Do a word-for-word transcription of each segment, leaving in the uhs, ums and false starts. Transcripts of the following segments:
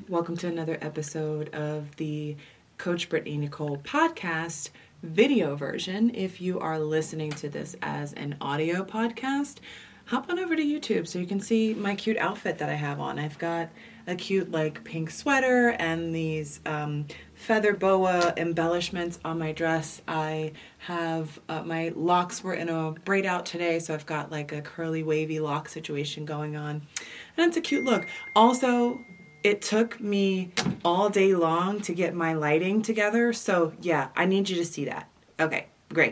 Welcome to another episode of the Coach Brittany Nicole podcast video version. If you are listening to this as an audio podcast, hop on over to YouTube so you can see my cute outfit that I have on. I've got a cute like pink sweater and these um, feather boa embellishments on my dress. I have, uh, my locks were in a braid out today, so I've got like a curly wavy lock situation going on. And it's a cute look. Also, it took me all day long to get my lighting together. So yeah, I need you to see that. Okay, great.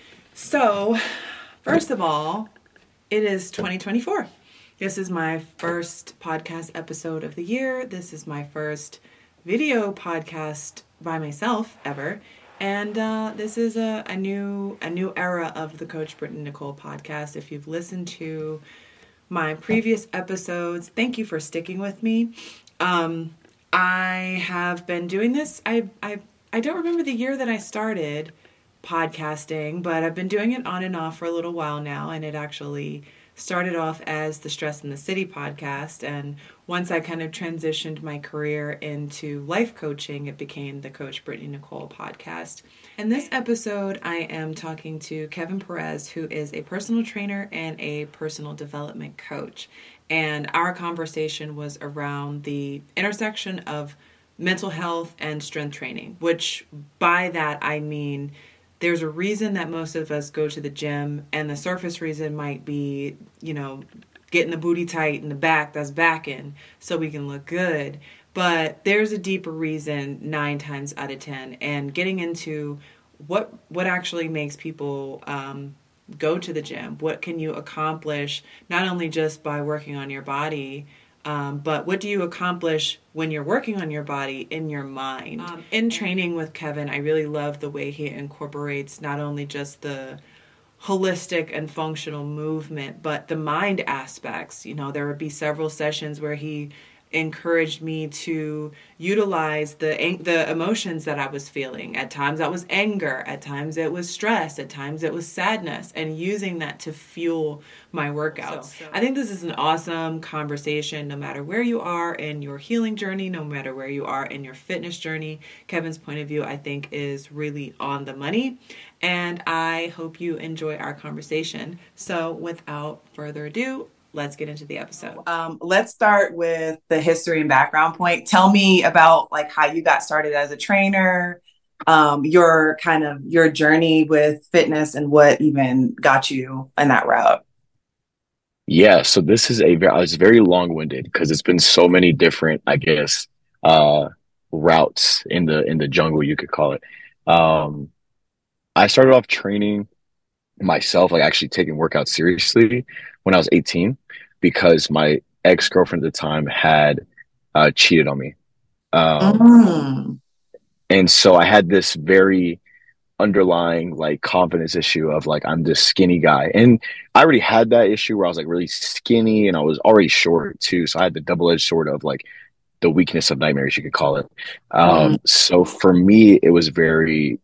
So first of all, it is twenty twenty-four. This is my first podcast episode of the year. This is my first video podcast by myself ever. And uh, this is a, a new a new era of the Coach Brittany Nicole podcast. If you've listened to my previous episodes, thank you for sticking with me. Um, I have been doing this. I, I, I don't remember the year that I started podcasting, but I've been doing it on and off for a little while now. And it actually started off as the Stress in the City podcast. And once I kind of transitioned my career into life coaching, it became the Coach Brittany Nicole podcast. In this episode, I am talking to Kevin Perez, who is a personal trainer and a personal development coach. And our conversation was around the intersection of mental health and strength training, which by that I mean there's a reason that most of us go to the gym, and the surface reason might be, you know, getting the booty tight in the back, that's backing, so we can look good. But there's a deeper reason nine times out of ten, and getting into what what actually makes people um, go to the gym. What can you accomplish, not only just by working on your body, um, but what do you accomplish when you're working on your body in your mind? Um, in training with Kevin, I really love the way he incorporates not only just the holistic and functional movement, but the mind aspects. You know, there would be several sessions where he encouraged me to utilize the the emotions that I was feeling. At times that was anger, at times it was stress, at times it was sadness, and using that to fuel my workouts. So, so. I think this is an awesome conversation no matter where you are in your healing journey, no matter where you are in your fitness journey. Kevin's point of view, I think, is really on the money, and I hope you enjoy our conversation. So without further ado, let's get into the episode. Um, let's start with the history and background point. Tell me about like how you got started as a trainer, um, your kind of your journey with fitness, and what even got you in that route. Yeah, so this is a very, I was very long-winded because it's been so many different, I guess, uh, routes in the in the jungle, you could call it. Um, I started off training myself, like actually taking workouts seriously when I was eighteen, because my ex-girlfriend at the time had uh, cheated on me. Um, Mm. and so I had this very underlying like confidence issue of like, I'm this skinny guy. And I already had that issue where I was like really skinny and I was already short too. So I had the double-edged sword of like the weakness of nightmares, you could call it. Um, Mm. so for me, it was very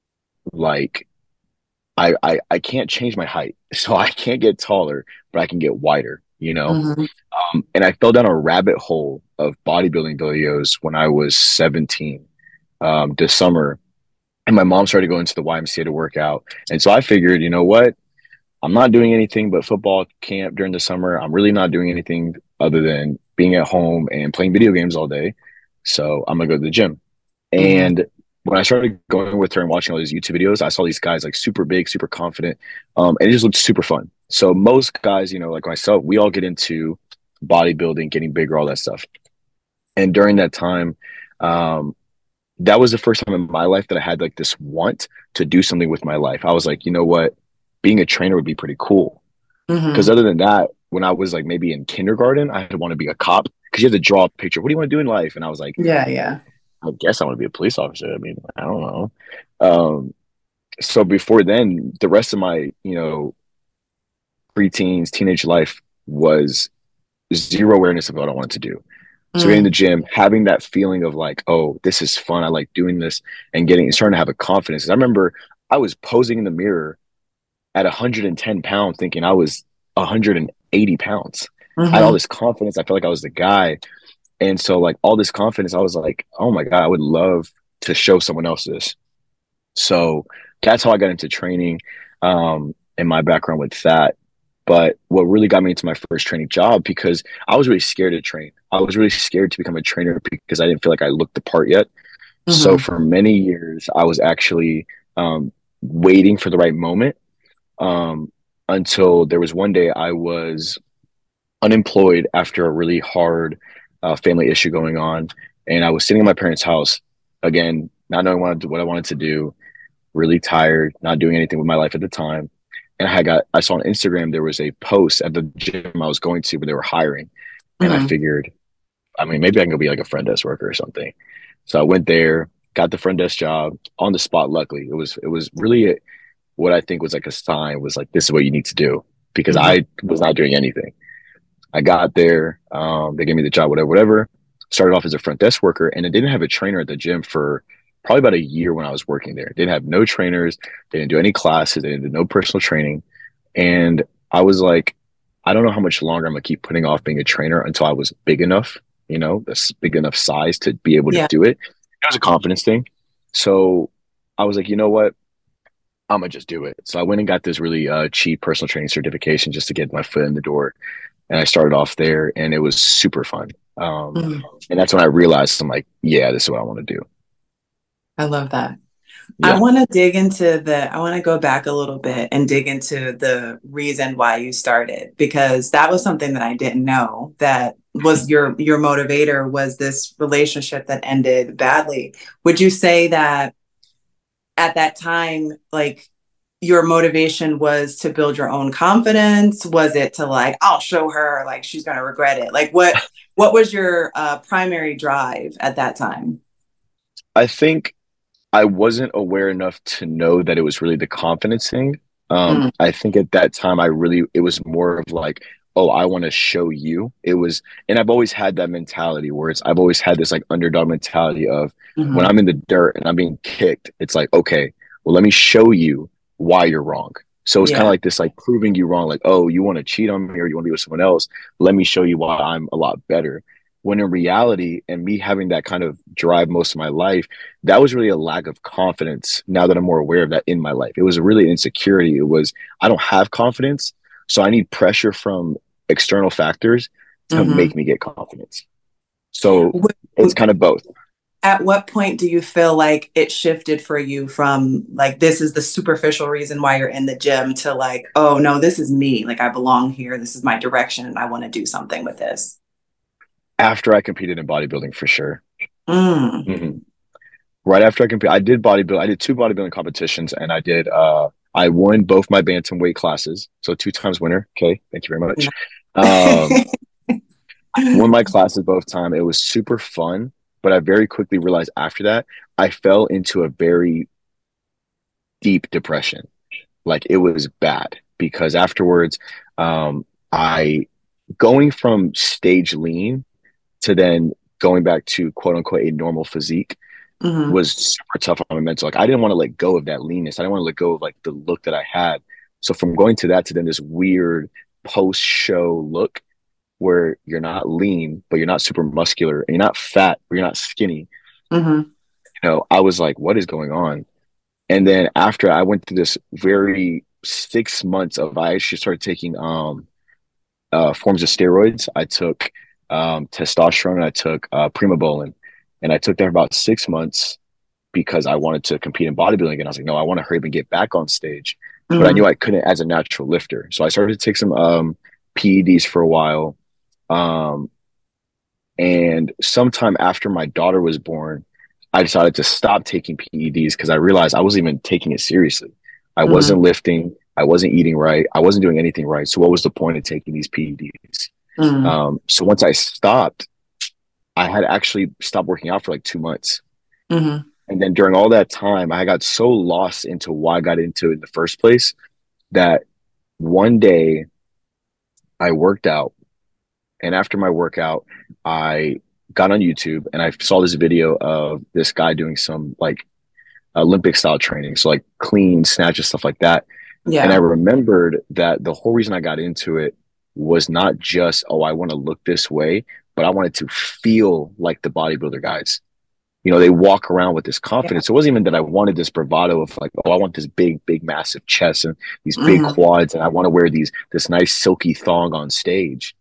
like, I, I, I can't change my height. So I can't get taller, but I can get wider, you know? Mhm. Um, and I fell down a rabbit hole of bodybuilding videos when I was seventeen, um, this summer. And my mom started going to the Y M C A to work out. And so I figured, you know what? I'm not doing anything but football camp during the summer. I'm really not doing anything other than being at home and playing video games all day. So I'm going to go to the gym. Mhm. And when I started going with her and watching all these YouTube videos, I saw these guys like super big, super confident. Um, and it just looked super fun. So most guys, you know, like myself, we all get into bodybuilding, getting bigger, all that stuff. And during that time, um, that was the first time in my life that I had like this want to do something with my life. I was like, you know what? Being a trainer would be pretty cool. Because Mhm. other than that, when I was like maybe in kindergarten, I had to want to be a cop because you have to draw a picture. What do you want to do in life? And I was like, Yeah, yeah. I guess I want to be a police officer. I mean, I don't know. Um, so before then, the rest of my, you know, preteens, teenage life was zero awareness of what I wanted to do. So getting in Mm. the gym, having that feeling of like, oh, this is fun. I like doing this, and getting starting to have a confidence. 'Cause I remember I was posing in the mirror at one hundred ten pounds, thinking I was one hundred eighty pounds. I had all Mhm. this confidence. I felt like I was the guy. And so like all this confidence, I was like, oh my God, I would love to show someone else this. So that's how I got into training, um, and my background with that. But what really got me into my first training job, because I was really scared to train. I was really scared to become a trainer because I didn't feel like I looked the part yet. So Mm-hmm. for many years, I was actually um, waiting for the right moment, um, until there was one day I was unemployed after a really hard uh, family issue going on. And I was sitting in my parents' house, again, not knowing what I what I wanted to do, really tired, not doing anything with my life at the time. And I got, I saw on Instagram, there was a post at the gym I was going to where they were hiring. And I Mm-hmm. figured, I mean, maybe I can go be like a front desk worker or something. So I went there, got the front desk job on the spot. Luckily, it was, it was really a, what I think was like a sign was like, this is what you need to do, because Mm-hmm. I was not doing anything. I got there, um, they gave me the job, whatever, whatever. Started off as a front desk worker, and I didn't have a trainer at the gym for probably about a year when I was working there. Didn't have no trainers, didn't do any classes, they didn't do no personal training. And I was like, I don't know how much longer I'm gonna keep putting off being a trainer until I was big enough, you know, this big enough size to be able to Yeah. do it. It was a confidence thing. So I was like, you know what? I'm gonna just do it. So I went and got this really uh, cheap personal training certification just to get my foot in the door, and I started off there, and it was super fun. Um, Mm. and that's when I realized I'm like, yeah, this is what I want to do. I love that. I Yeah. want to dig into the, I want to go back a little bit and dig into the reason why you started, because that was something that I didn't know that was your your motivator was this relationship that ended badly. Would you say that at that time, like your motivation was to build your own confidence? Was it to like, I'll show her, like she's gonna regret it? Like what what was your uh, primary drive at that time? I think I wasn't aware enough to know that it was really the confidence thing. Um, Mm, I think at that time, I really, it was more of like, oh, I want to show you. It was, and I've always had that mentality where it's, I've always had this like underdog mentality of when mhm. I'm in the dirt and I'm being kicked, it's like, okay, well, let me show you why you're wrong. So it's kind of Yeah. like this, like proving you wrong, like, oh, you want to cheat on me or you want to be with someone else. Let me show you why I'm a lot better. When in reality, and me having that kind of drive most of my life, that was really a lack of confidence now that I'm more aware of that in my life. It was really insecurity. It was, I don't have confidence. So I need pressure from external factors to Hmm. make me get confidence. So it's kind of both. At what point do you feel like it shifted for you from like this is the superficial reason why you're in the gym to like, oh no, this is me, like I belong here, this is my direction and I want to do something with this? After I competed in bodybuilding for sure. Mm. Hmm. Right after I competed, I did bodybuild. I did two bodybuilding competitions, and I did. Uh, I won both my bantamweight classes, so two times winner. Okay, thank you very much. Um, won my classes both time. It was super fun, but I very quickly realized after that I fell into a very deep depression. Like it was bad because afterwards, um, I going from stage lean to then going back to quote unquote a normal physique Hmm. was super tough on my mental. Like I didn't want to let go of that leanness. I didn't want to let go of like the look that I had. So from going to that to then this weird post show look where you're not lean, but you're not super muscular, and you're not fat, but you're not skinny. Hmm. You know, I was like, what is going on? And then after I went through this very six months of I actually started taking um uh forms of steroids. I took um testosterone and I took uh primobolan. And I took that for about six months because I wanted to compete in bodybuilding. And I was like, no, I want to hurry up and get back on stage. But I knew Hmm. I couldn't as a natural lifter. So I started to take some um P E Ds for a while. Um And sometime after my daughter was born, I decided to stop taking P E Ds because I realized I wasn't even taking it seriously. I Hmm. wasn't lifting. I wasn't eating right. I wasn't doing anything right. So what was the point of taking these P E Ds? Hmm. Um, so once I stopped, I had actually stopped working out for like two months. Hmm. And then during all that time, I got so lost into why I got into it in the first place that one day I worked out. And after my workout, I got on YouTube and I saw this video of this guy doing some like Olympic style training. So like clean snatches, stuff like that. And I Yeah. remembered that the whole reason I got into it was not just, oh, I want to look this way, but I wanted to feel like the bodybuilder guys. You know, they walk around with this Yeah. confidence. It wasn't even that I wanted this bravado of like, oh, I want this big, big, massive chest and these big Hmm. quads, and I want to wear these this nice silky thong on stage.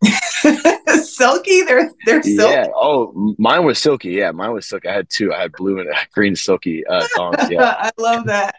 Silky, they're they're Yeah. silky. Oh, mine was silky. Yeah, mine was silky. I had two. I had blue and green silky uh, thongs. Yeah. I love that.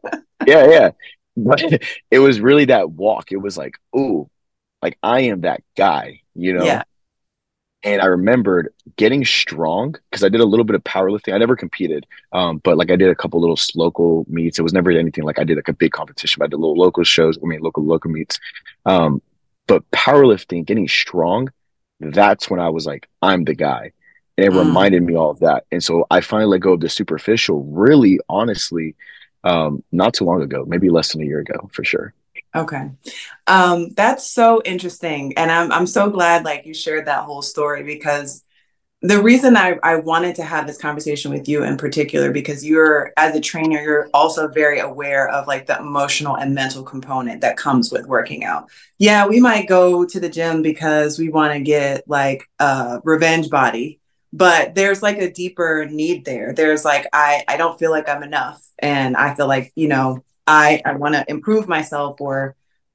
Yeah, yeah. But it was really that walk. It was like, ooh, like I am that guy, you Yeah. know? And I remembered getting strong because I did a little bit of powerlifting. I never competed, um, but like I did a couple little local meets. It was never anything like I did like a big competition, but I did little local shows. I mean, local local meets. Um, but powerlifting, getting strong, that's when I was like, I'm the guy, and it Mm. reminded me all of that. And so I finally let go of the superficial. Really, honestly, um, not too long ago, maybe less than a year ago, for sure. Okay. Um, that's so interesting. And I'm I'm so glad like you shared that whole story because the reason I, I wanted to have this conversation with you in particular, because you're as a trainer, you're also very aware of like the emotional and mental component that comes with working out. Yeah, we might go to the gym because we want to get like a revenge body, but there's like a deeper need there. There's like I I don't feel like I'm enough. And I feel like, you know, I, I want to improve myself or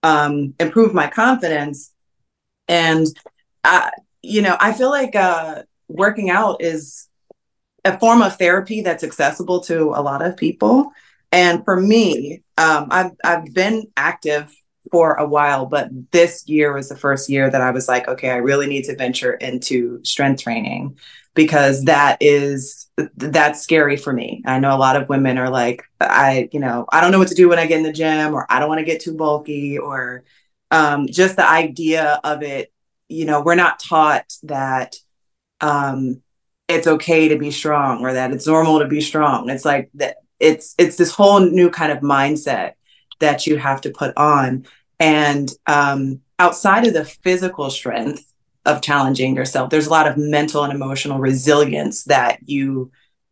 um improve my confidence. And I, you know, I feel like uh working out is a form of therapy that's accessible to a lot of people. And for me, um, I've I've been active for a while, but this year was the first year that I was like, okay, I really need to venture into strength training because that is that's scary for me. I know a lot of women are like, I, you know, I don't know what to do when I get in the gym, or I don't want to get too bulky, or um, just the idea of it. You know, we're not taught that um, it's okay to be strong or that it's normal to be strong. It's like that it's it's this whole new kind of mindset that you have to put on. And um, outside of the physical strength of challenging yourself, there's a lot of mental and emotional resilience that you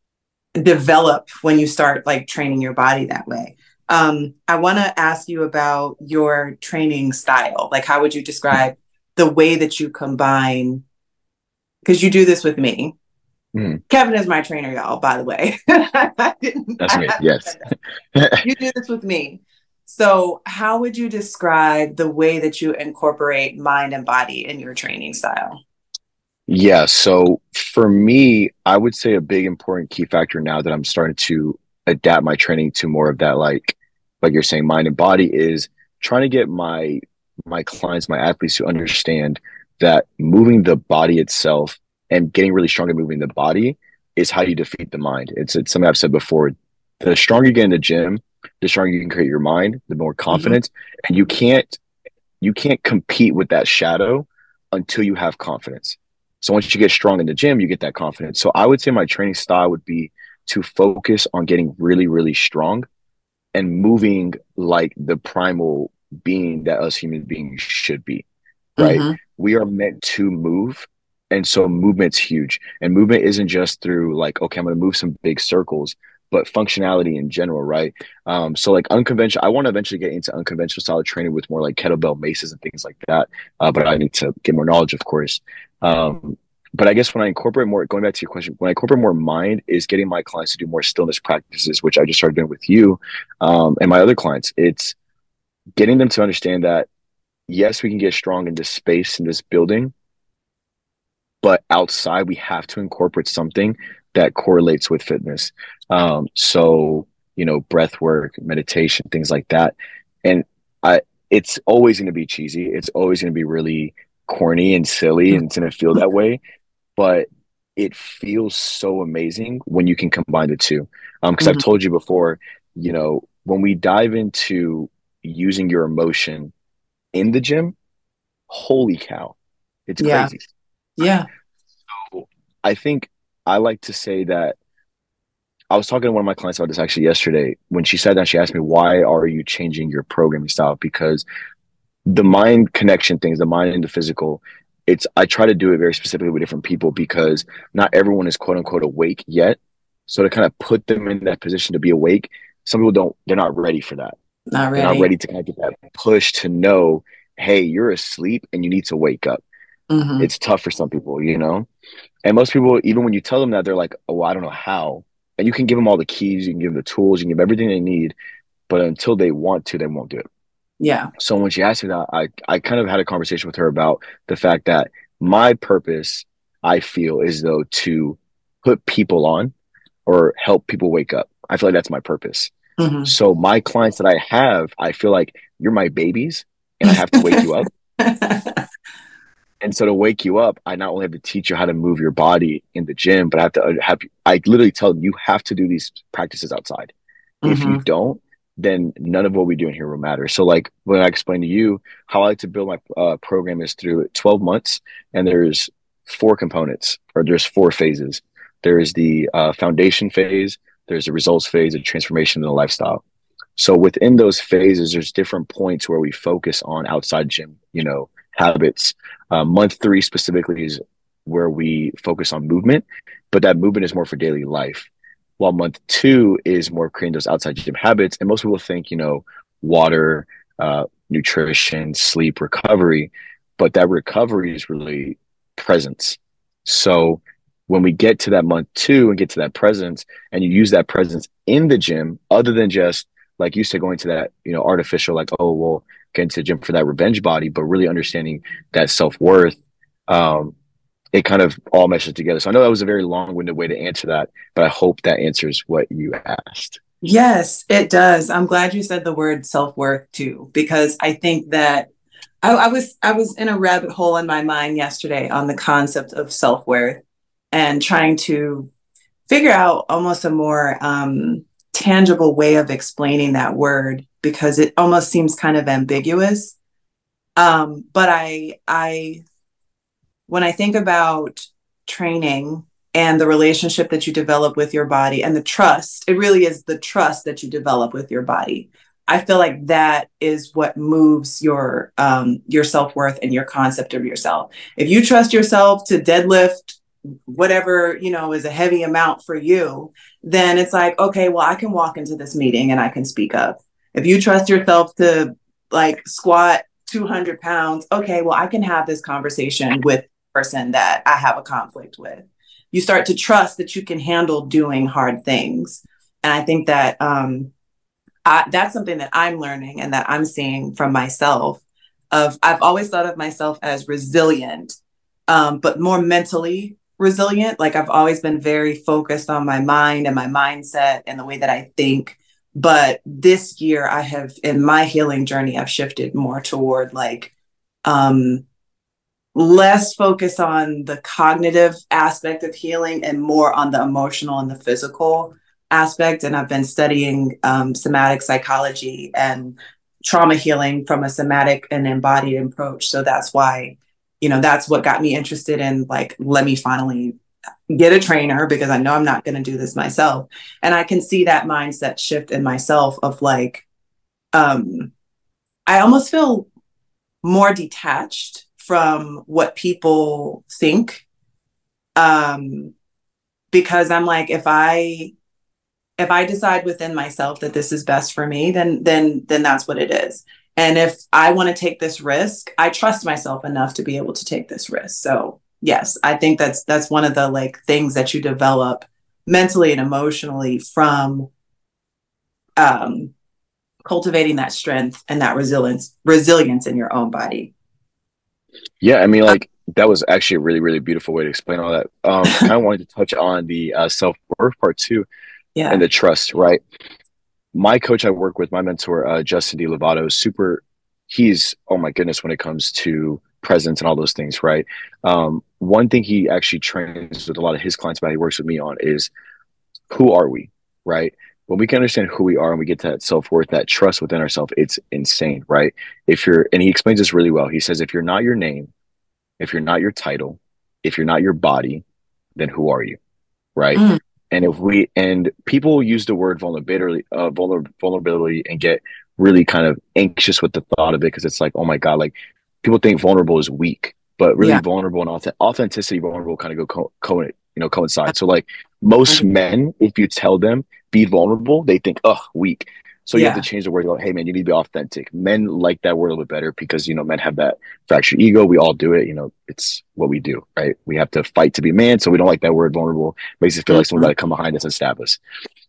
develop when you start like training your body that way. Um, I want to ask you about your training style. Like, how would you describe the way that you combine? Because you do this with me. Mm, Kevin is my trainer, y'all, by the way. I didn't, that's I me. haven't Yes. said that. You do this with me. So, how would you describe the way that you incorporate mind and body in your training style? Yeah, so for me, I would say a big important key factor now that I'm starting to adapt my training to more of that, like like you're saying, mind and body, is trying to get my my clients, my athletes to understand that moving the body itself and getting really strong at moving the body is how you defeat the mind. It's it's something I've said before. The stronger you get in the gym, the stronger you can create your mind, the more Mm-hmm. confidence. And you can't you can't compete with that shadow until you have confidence. So once you get strong in the gym, you get that confidence. So I would say my training style would be to focus on getting really, really strong and moving like the primal being that us human beings should be, right? Mm-hmm. We are meant to move. And so movement's huge. And movement isn't just through like, okay, I'm going to move some big circles, but functionality in general, right? Um, so like unconventional, I want to eventually get into unconventional style of training with more like kettlebell maces and things like that. Uh, but I need to get more knowledge, of course. Um, but I guess when I incorporate more, going back to your question, when I incorporate more mind is getting my clients to do more stillness practices, which I just started doing with you um, and my other clients. It's getting them to understand that, yes, we can get strong in this space, in this building, but outside we have to incorporate something that correlates with fitness. Um, so, you know, breath work, meditation, things like that. And I, it's always going to be cheesy. It's always going to be really corny and silly, and it's going to feel that way. But it feels so amazing when you can combine the two. Um, because I've Mm-hmm. told you before, you know, when we dive into using your emotion in the gym, holy cow, it's Yeah. crazy. Yeah. I think I like to say that I was talking to one of my clients about this actually yesterday. When she said that, she asked me, why are you changing your programming style? Because the mind connection things, the mind and the physical, it's, I try to do it very specifically with different people because not everyone is quote unquote awake yet. So to kind of put them in that position to be awake, some people don't, they're not ready for that. Not They're not ready. ready to kind of get that push to know, hey, you're asleep and you need to wake up. Mm-hmm. It's tough for some people, you know? And most people, even when you tell them that, they're like, oh, I don't know how. And you can give them all the keys, you can give them the tools, you can give them everything they need, but until they want to, they won't do it. Yeah. So when she asked me that, I, I kind of had a conversation with her about the fact that my purpose, I feel, is though to put people on or help people wake up. I feel like that's my purpose. Mm-hmm. So my clients that I have, I feel like you're my babies and I have to wake you up. And so to wake you up, I not only have to teach you how to move your body in the gym, but I have to have, I literally tell them you have to do these practices outside. If you Mm-hmm. don't, then none of what we do in here will matter. So like when I explained to you, how I like to build my uh, program is through twelve months, and there's four components, or there's four phases. There is the uh, foundation phase, there's the results phase, the transformation, and the lifestyle. So within those phases, there's different points where we focus on outside gym, you know, habits. Uh, month three specifically is where we focus on movement, but that movement is more for daily life. While month two is more creating those outside gym habits. And most people think, you know, water, uh, nutrition, sleep, recovery, but that recovery is really presence. So when we get to that month two and get to that presence, and you use that presence in the gym, other than just like you said, going to that, you know, artificial, like, oh, well, get into the gym for that revenge body, but really understanding that self-worth, um, it kind of all meshes together. So I know that was a very long-winded way to answer that, but I hope that answers what you asked. Yes, it does. I'm glad you said the word self-worth too, because I think that I, I was I was in a rabbit hole in my mind yesterday on the concept of self-worth and trying to figure out almost a more um, tangible way of explaining that word, because it almost seems kind of ambiguous. Um, but I I when I think about training and the relationship that you develop with your body and the trust, it really is the trust that you develop with your body. I feel like that is what moves your um, your self-worth and your concept of yourself. If you trust yourself to deadlift whatever, you know, is a heavy amount for you, then it's like, okay, well, I can walk into this meeting and I can speak up. If you trust yourself to like squat two hundred pounds, okay, well, I can have this conversation with person that I have a conflict with. You start to trust that you can handle doing hard things. And I think that um, I, that's something that I'm learning and that I'm seeing from myself. Of I've always thought of myself as resilient, um, but more mentally resilient. Like I've always been very focused on my mind and my mindset and the way that I think. But this year I have, in my healing journey, I've shifted more toward like, um, less focus on the cognitive aspect of healing and more on the emotional and the physical aspect. And I've been studying um, somatic psychology and trauma healing from a somatic and embodied approach. So that's why, you know, that's what got me interested in like, let me finally get a trainer, because I know I'm not going to do this myself. And I can see that mindset shift in myself of like, um, I almost feel more detached from what people think. Um, because I'm like, if I, if I decide within myself that this is best for me, then, then, then that's what it is. And if I want to take this risk, I trust myself enough to be able to take this risk. So yes, I think that's, that's one of the like things that you develop mentally and emotionally from, um, cultivating that strength and that resilience, resilience in your own body. Yeah, I mean, like that was actually a really, really beautiful way to explain all that. Um, kind of wanted to touch on the uh, self-worth part too, Yeah. and the trust, right? My coach I work with, my mentor, uh, Justin D. Lovato, is super, he's, oh my goodness, when it comes to presence and all those things, right? Um, one thing he actually trains with a lot of his clients about, he works with me on is who are we, right? When we can understand who we are and we get to that self-worth, that trust within ourselves, it's insane, right? If you're, and he explains this really well. He says, if you're not your name, if you're not your title, if you're not your body, then who are you, right? Mm. And if we, and people use the word vulnerability, uh, vulner, vulnerability and get really kind of anxious with the thought of it, because it's like, oh my God, like people think vulnerable is weak, but really Yeah. vulnerable and authentic, authenticity, vulnerable kind of go co, co you know, coincide. So like most men, if you tell them be vulnerable, they think, oh, weak. So you have to Yeah. change the word. Go, hey man, you need to be authentic. Men like that word a little bit better because you know men have that fractured ego. We all do it. You know, it's what we do, right? We have to fight to be man, so we don't like that word vulnerable. Makes it feel like someone got to come behind us and stab us.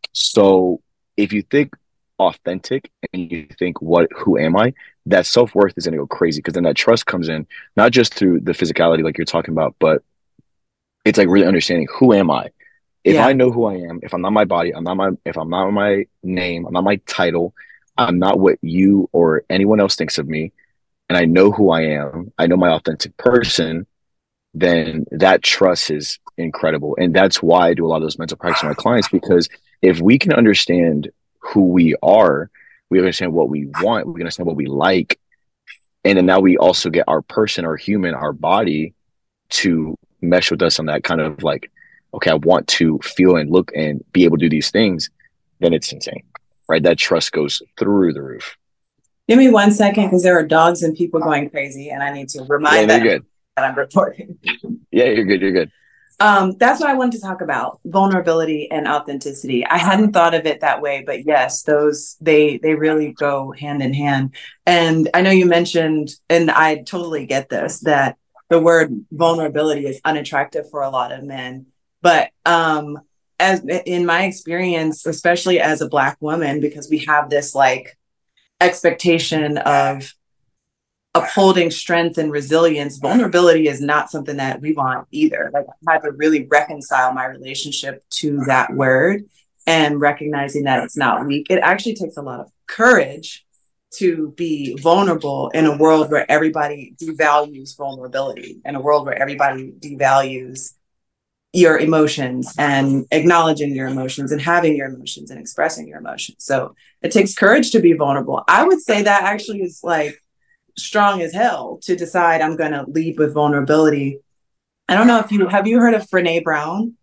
So if you think authentic and you think what who am I, that self-worth is going to go crazy because then that trust comes in, not just through the physicality like you're talking about, but it's like really understanding who am I. If I Yeah. know who I am, if I'm not my body, I'm not my if I'm not my name, I'm not my title, I'm not what you or anyone else thinks of me, and I know who I am, I know my authentic person, then that trust is incredible. And that's why I do a lot of those mental practice with my clients, because if we can understand who we are, we understand what we want, we understand what we like, and then now we also get our person, our human, our body to mesh with us on that kind of like, okay, I want to feel and look and be able to do these things, then it's insane, right? That trust goes through the roof. Give me one second because there are dogs and people going crazy, and I need to Yeah, remind no, them you're good. that I'm recording. Yeah, you're good. You're good. Um, that's what I wanted to talk about: vulnerability and authenticity. I hadn't thought of it that way, but yes, those they they really go hand in hand. And I know you mentioned, and I totally get this, that the word vulnerability is unattractive for a lot of men. But um, as in my experience, especially as a Black woman, because we have this like expectation of upholding strength and resilience, vulnerability is not something that we want either. Like I had to really reconcile my relationship to that word and recognizing that it's not weak. It actually takes a lot of courage to be vulnerable in a world where everybody devalues vulnerability, in a world where everybody devalues your emotions and acknowledging your emotions and having your emotions and expressing your emotions. So it takes courage to be vulnerable. I would say that actually is like strong as hell to decide I'm going to lead with vulnerability. I don't know if you have you heard of Brené Brown?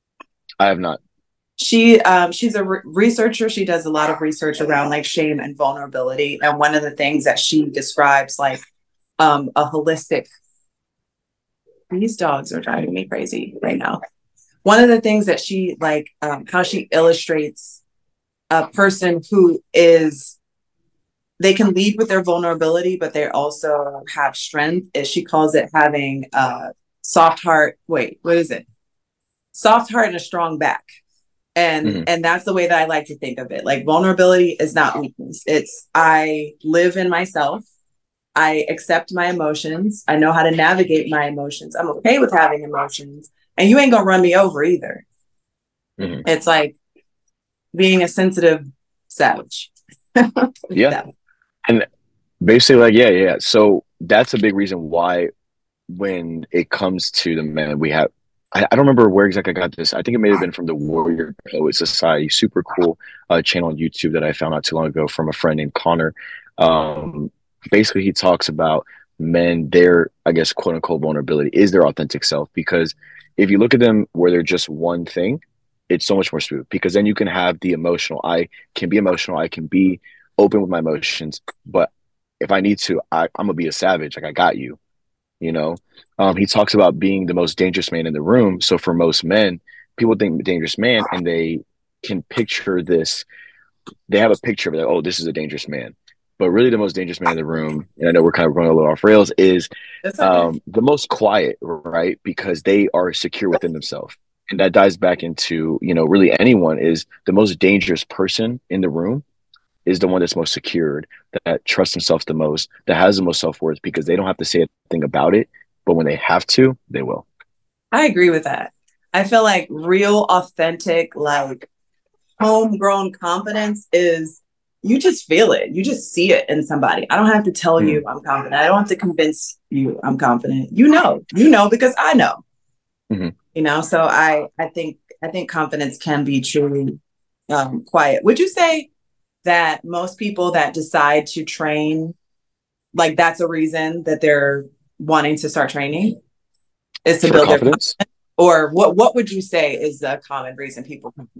I have not. She um, she's a re- researcher. She does a lot of research around like shame and vulnerability. And one of the things that she describes like um, a holistic. These dogs are driving me crazy right now. One of the things that she like um, how she illustrates a person who is they can lead with their vulnerability, but they also have strength. Is she calls it having a soft heart. Wait, what is it? Soft heart and a strong back. And Mm-hmm. and that's the way that I like to think of it. Like vulnerability is not weakness. It's I live in myself. I accept my emotions. I know how to navigate my emotions. I'm okay with having emotions. And you ain't gonna run me over either. Mm-hmm. It's like being a sensitive savage. Yeah. That. And basically, like, yeah, yeah. So that's a big reason why when it comes to the men, we have, I, I don't remember where exactly I got this. I think it may have been from the Warrior Poet Society, super cool uh, channel on YouTube that I found not too long ago from a friend named Connor. Um, basically, he talks about men, their, I guess, quote unquote, vulnerability is their authentic self. Because if you look at them where they're just one thing, it's so much more smooth because then you can have the emotional. I can be emotional. I can be open with my emotions, but if I need to, I, I'm gonna be a savage. Like I got you, you know. Um, he talks about being the most dangerous man in the room. So for most men, people think dangerous man, and they can picture this. They have a picture of like, oh, this is a dangerous man. But really, the most dangerous man in the room, and I know we're kind of going a little off rails, is That's okay. um, the most quiet, right? Because they are secure within themselves. And that dives back into, you know, really anyone is the most dangerous person in the room is the one that's most secured, that trusts themselves the most, that has the most self worth because they don't have to say a thing about it. But when they have to, they will. I agree with that. I feel like real, authentic, like homegrown confidence is you just feel it. You just see it in somebody. I don't have to tell Mm-hmm. you I'm confident. I don't have to convince you I'm confident. You know, you know, because I know, Mm-hmm. you know, so I, I think, I think confidence can be truly um, quiet. Would you say that most people that decide to train, like that's a reason that they're wanting to start training is to For build their confidence, or what what would you say is the common reason people come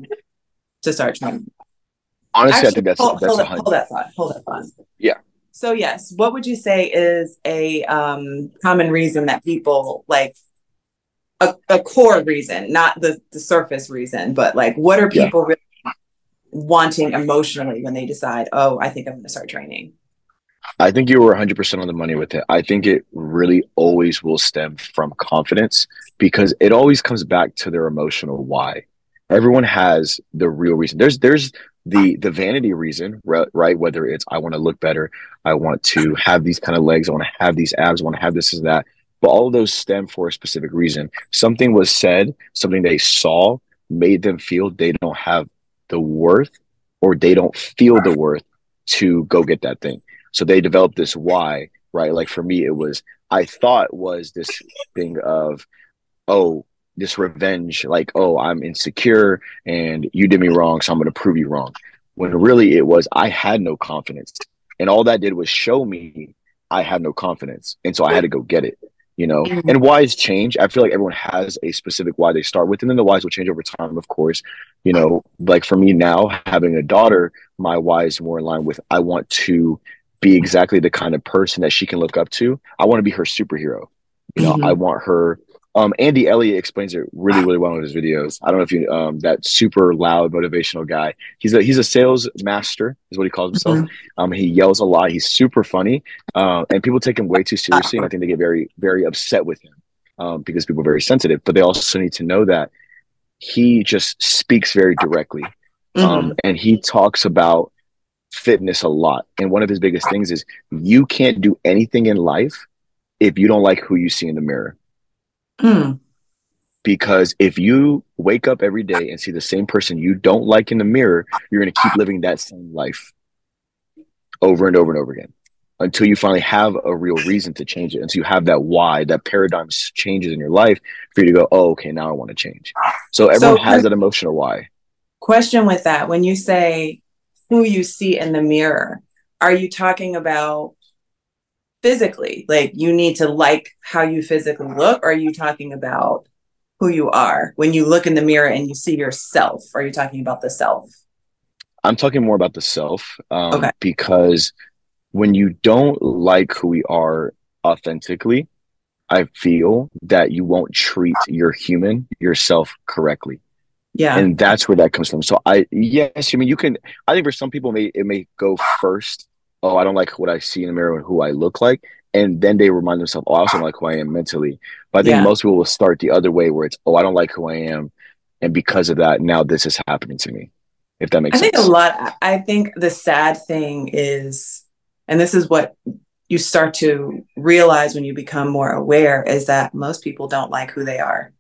to start training? honestly, I Actually, think that's hold, that's hold a that hundred. hold that thought. Hold that thought. Yeah. So yes, what would you say is a um, common reason that people like a, a core reason, not the, the surface reason, but like what are Yeah. people really wanting emotionally when they decide, oh, I think I'm going to start training? I think you were one hundred percent on the money with it. I think it really always will stem from confidence because it always comes back to their emotional why. Everyone has the real reason. There's there's the the vanity reason, right? Whether it's I want to look better, I want to have these kind of legs, I want to have these abs, I want to have this and that. But all of those stem for a specific reason. Something was said, something they saw made them feel they don't have the worth or they don't feel the worth to go get that thing. So they developed this why, right? Like for me, it was, I thought was this thing of, oh, this revenge, like, oh, I'm insecure and you did me wrong, so I'm going to prove you wrong. When really it was, I had no confidence. And all that did was show me I had no confidence. And so I had to go get it, you know? Mm-hmm. And whys change. I feel like everyone has a specific why they start with, and then the whys will change over time, of course. You know, like for me now, having a daughter, my why is more in line with I want to be exactly the kind of person that she can look up to. I want to be her superhero. You know, mm-hmm. I want her. Um, Andy Elliott explains it really, really well in his videos. I don't know if you, um, that super loud motivational guy. He's a he's a sales master, is what he calls himself. Mm-hmm. Um, he yells a lot. He's super funny, uh, and people take him way too seriously. And I think they get very, very upset with him um, because people are very sensitive. But they also need to know that he just speaks very directly, mm-hmm. um, and he talks about fitness a lot. And one of his biggest things is you can't do anything in life if you don't like who you see in the mirror. Mm. Because if you wake up every day and see the same person you don't like in the mirror, you're going to keep living that same life over and over and over again until you finally have a real reason to change it. Until you have that why, that paradigm changes in your life for you to go, oh, okay, now I want to change. So everyone so, has that emotional why. Question with that. When you say who you see in the mirror, are you talking about physically, like you need to like how you physically look? Or are you talking about who you are when you look in the mirror and you see yourself? Are you talking about the self? I'm talking more about the self, um, okay. because when you don't like who we are authentically, I feel that you won't treat your human yourself correctly. Yeah. And that's where that comes from. So I, yes, I mean, you can, I think for some people may, it may go first. Oh, I don't like what I see in the mirror and who I look like. And then they remind themselves, oh, I also don't like who I am mentally. But I think yeah. most people will start the other way where it's, oh, I don't like who I am. And because of that, now this is happening to me. If that makes I sense. I think a lot, I think the sad thing is, and this is what you start to realize when you become more aware, is that most people don't like who they are.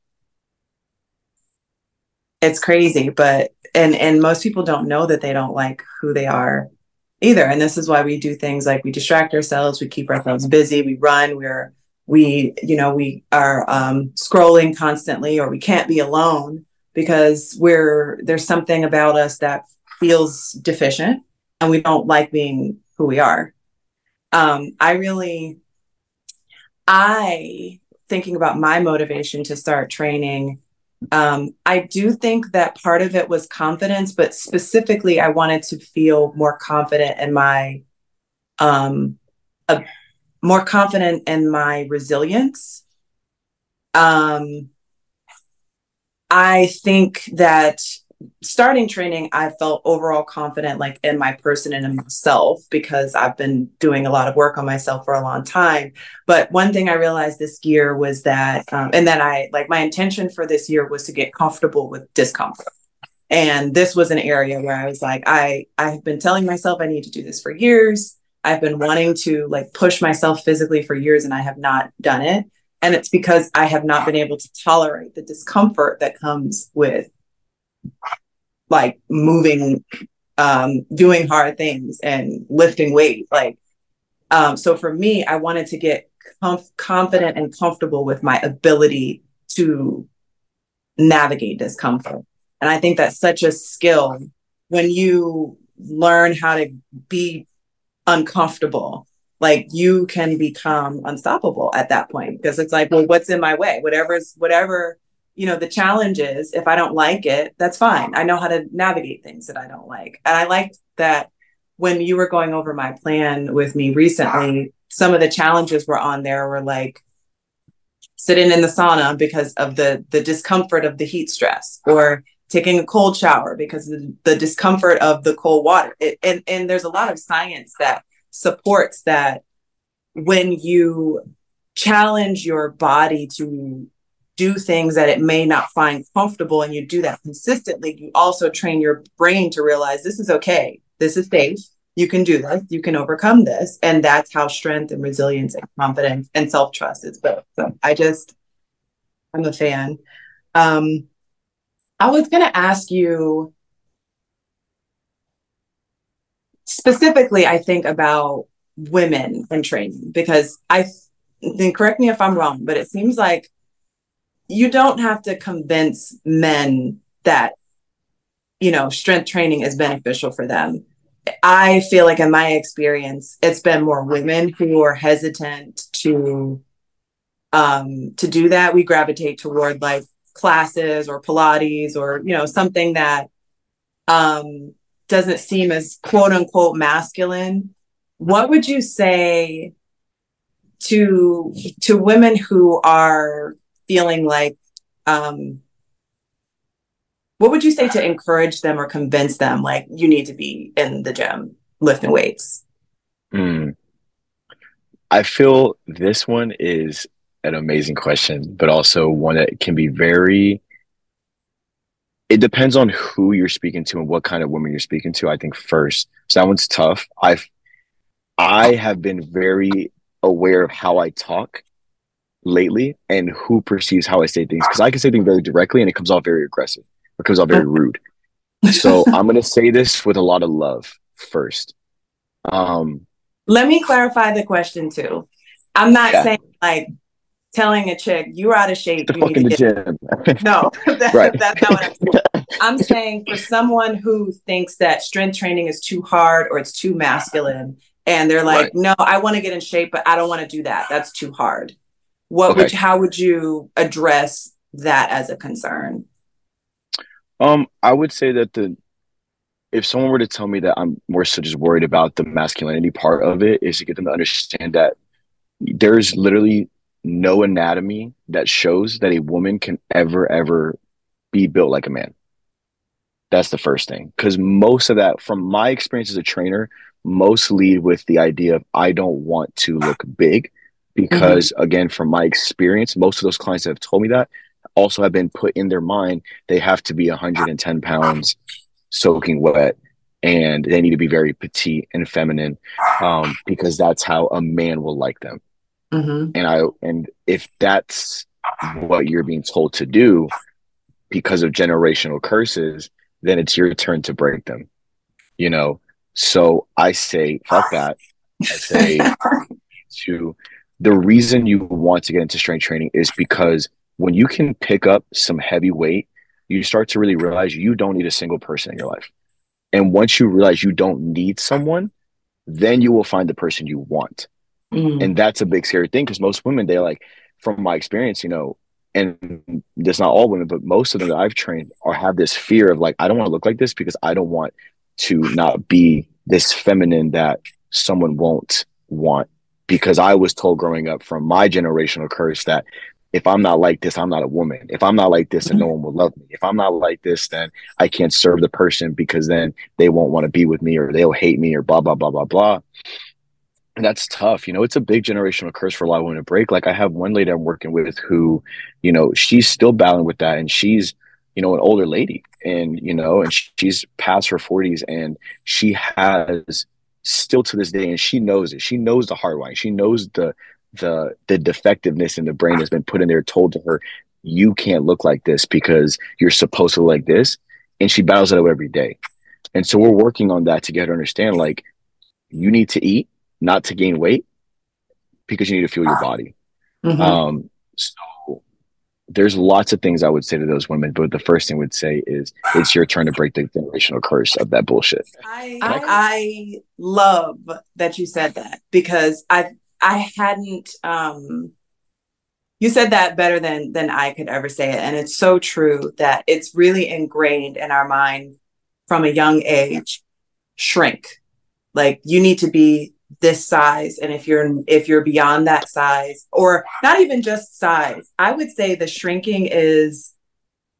It's crazy, but, and, and most people don't know that they don't like who they are either. And this is why we do things like we distract ourselves, we keep ourselves busy, we run, we're, we, you know, we are um, scrolling constantly, or we can't be alone because we're, there's something about us that feels deficient and we don't like being who we are. Um, I really, I, thinking about my motivation to start training, Um, I do think that part of it was confidence, but specifically I wanted to feel more confident in my, um, uh, more confident in my resilience. Um, I think that starting training, I felt overall confident, like in my person and in myself, because I've been doing a lot of work on myself for a long time. But one thing I realized this year was that, um, and that I, like my intention for this year was to get comfortable with discomfort. And this was an area where I was like, I, I have been telling myself I need to do this for years. I've been wanting to like push myself physically for years, and I have not done it. And it's because I have not been able to tolerate the discomfort that comes with like moving, um, doing hard things and lifting weight. Like, um, so for me, I wanted to get comf- confident and comfortable with my ability to navigate discomfort. And I think that's such a skill when you learn how to be uncomfortable. Like you can become unstoppable at that point, because it's like, well, what's in my way? Whatever's, whatever, you know, the challenge is, if I don't like it, that's fine. I know how to navigate things that I don't like. And I liked that when you were going over my plan with me recently, some of the challenges were on there were like sitting in the sauna because of the, the discomfort of the heat stress, or taking a cold shower because of the discomfort of the cold water. It, and, and there's a lot of science that supports that when you challenge your body to do things that it may not find comfortable and you do that consistently, you also train your brain to realize this is okay. This is safe. You can do this. You can overcome this. And that's how strength and resilience and confidence and self-trust is built. So I just, I'm a fan. Um, I was going to ask you specifically, I think, about women in training, because I then correct me if I'm wrong, but it seems like you don't have to convince men that, you know, strength training is beneficial for them. I feel like in my experience, it's been more women who are hesitant to um, to do that. We gravitate toward like classes or Pilates or, you know, something that um, doesn't seem as quote unquote masculine. What would you say to to women who are feeling like, um, what would you say to encourage them or convince them like you need to be in the gym lifting weights? Mm. I feel this one is an amazing question, but also one that can be very, it depends on who you're speaking to and what kind of woman you're speaking to, I think first. So that one's tough. I've, I have been very aware of how I talk lately and who perceives how I say things, because I can say things very directly and it comes off very aggressive. It comes off very rude. So I'm going to say this with a lot of love first. Um, Let me clarify the question too. I'm not yeah. saying like telling a chick, you're out of shape. The You fuck in need the to gym. get... No, that, right. that's not what I'm saying. I'm saying for someone who thinks that strength training is too hard or it's too masculine, and they're like, right. no, I want to get in shape, but I don't want to do that. That's too hard. What okay. would you, how would you address that as a concern? Um, I would say that the if someone were to tell me that I'm more so just worried about the masculinity part of it, is to get them to understand that there's literally no anatomy that shows that a woman can ever, ever be built like a man. That's the first thing. Because most of that, from my experience as a trainer, most lead with the idea of I don't want to look big. Because mm-hmm. again, from my experience, most of those clients that have told me that also have been put in their mind they have to be one hundred ten pounds soaking wet, and they need to be very petite and feminine, um, because that's how a man will like them. Mm-hmm. And I and if that's what you're being told to do because of generational curses, then it's your turn to break them. You know, so I say fuck that. I say to the reason you want to get into strength training is because when you can pick up some heavy weight, you start to really realize you don't need a single person in your life. And once you realize you don't need someone, then you will find the person you want. Mm. And that's a big scary thing, because most women, they're like, from my experience, you know, and that's not all women, but most of them that I've trained are have this fear of like, I don't want to look like this because I don't want to not be this feminine that someone won't want. Because I was told growing up from my generational curse that if I'm not like this, I'm not a woman. If I'm not like this, then no one will love me. If I'm not like this, then I can't serve the person because then they won't want to be with me, or they'll hate me, or blah, blah, blah, blah, blah. And that's tough. You know, it's a big generational curse for a lot of women to break. Like I have one lady I'm working with who, you know, she's still battling with that. And she's, you know, an older lady, and, you know, and she's past her forties, and she has still to this day, and she knows it. She knows the hardwiring. She knows the, the the defectiveness in the brain has been put in there, told to her, you can't look like this because you're supposed to look like this. And she battles it out every day. And so we're working on that to get her to understand, like, you need to eat, not to gain weight, because you need to fuel your body. Mm-hmm. Um, so there's lots of things I would say to those women, but the first thing I would say is it's your turn to break the generational curse of that bullshit. I, I, I love that you said that, because I I hadn't, um, you said that better than, than I could ever say it. And it's so true that it's really ingrained in our mind from a young age. Shrink. Like you need to be this size. And if you're, if you're beyond that size, or not even just size, I would say the shrinking is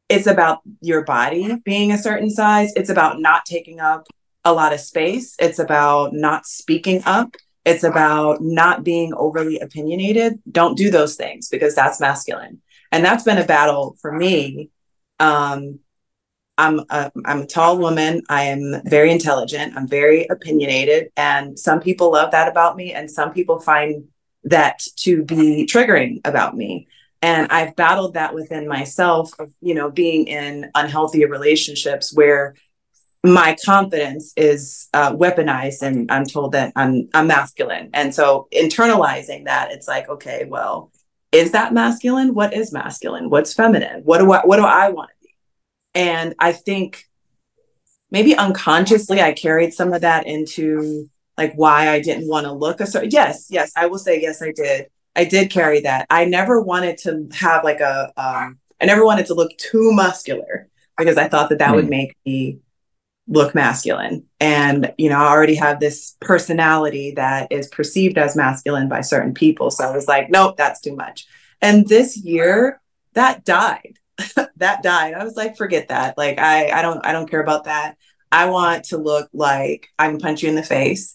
it's about your body being a certain size. It's about not taking up a lot of space. It's about not speaking up. It's about not being overly opinionated. Don't do those things because that's masculine. And that's been a battle for me. Um, I'm a, I'm a tall woman. I am very intelligent. I'm very opinionated. And some people love that about me. And some people find that to be triggering about me. And I've battled that within myself of, you know, being in unhealthy relationships where my confidence is uh, weaponized and I'm told that I'm I'm masculine. And so internalizing that, it's like, okay, well, is that masculine? What is masculine? What's feminine? What do I what do I want to be? And I think maybe unconsciously I carried some of that into like why I didn't want to look a certain. Yes, yes, I will say yes, I did. I did carry that. I never wanted to have like a. Um, I never wanted to look too muscular because I thought that that mm. would make me look masculine. And, you know, I already have this personality that is perceived as masculine by certain people. So I was like, nope, that's too much. And this year that died, that died. I was like, forget that. Like, I, I don't, I don't care about that. I want to look like I can punch you in the face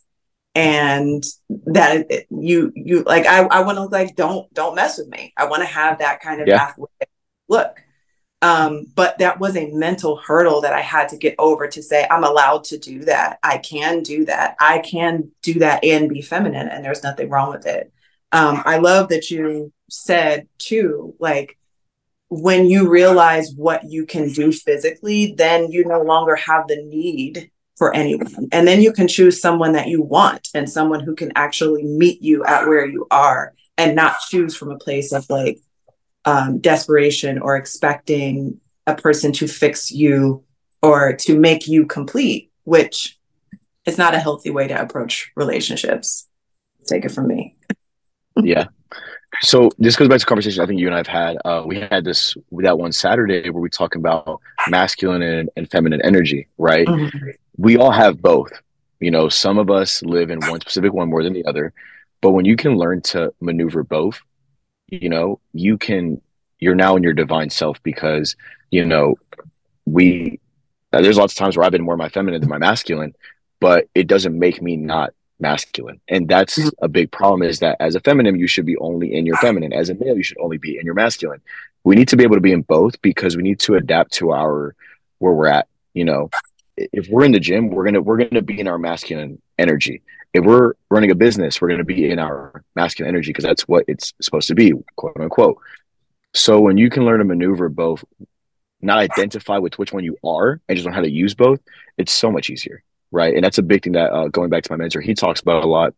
and that it, you, you like, I, I want to look like, don't, don't mess with me. I want to have that kind of yeah. athletic look. Um, but that was a mental hurdle that I had to get over to say, I'm allowed to do that. I can do that. I can do that and be feminine, and there's nothing wrong with it. Um, I love that you said too, like when you realize what you can do physically, then you no longer have the need for anyone. And then you can choose someone that you want and someone who can actually meet you at where you are and not choose from a place of like, Um, desperation or expecting a person to fix you or to make you complete, which is not a healthy way to approach relationships. Take it from me. Yeah. So this goes back to conversation I think you and I've had. Uh, we had this that one Saturday where we talking about masculine and, and feminine energy, right? Mm-hmm. We all have both. You know, some of us live in one specific one more than the other, but when you can learn to maneuver both, you know, you can, you're now in your divine self because, you know, we, uh, there's lots of times where I've been more my feminine than my masculine, but it doesn't make me not masculine. And that's a big problem is that as a feminine, you should be only in your feminine. As a male, you should only be in your masculine. We need to be able to be in both because we need to adapt to our, where we're at, you know, if we're in the gym, we're going to, we're going to be in our masculine energy. If we're running a business, we're going to be in our masculine energy because that's what it's supposed to be, quote unquote. So when you can learn to maneuver both, not identify with which one you are and just learn how to use both, it's so much easier, right? And that's a big thing that uh, going back to my mentor, he talks about a lot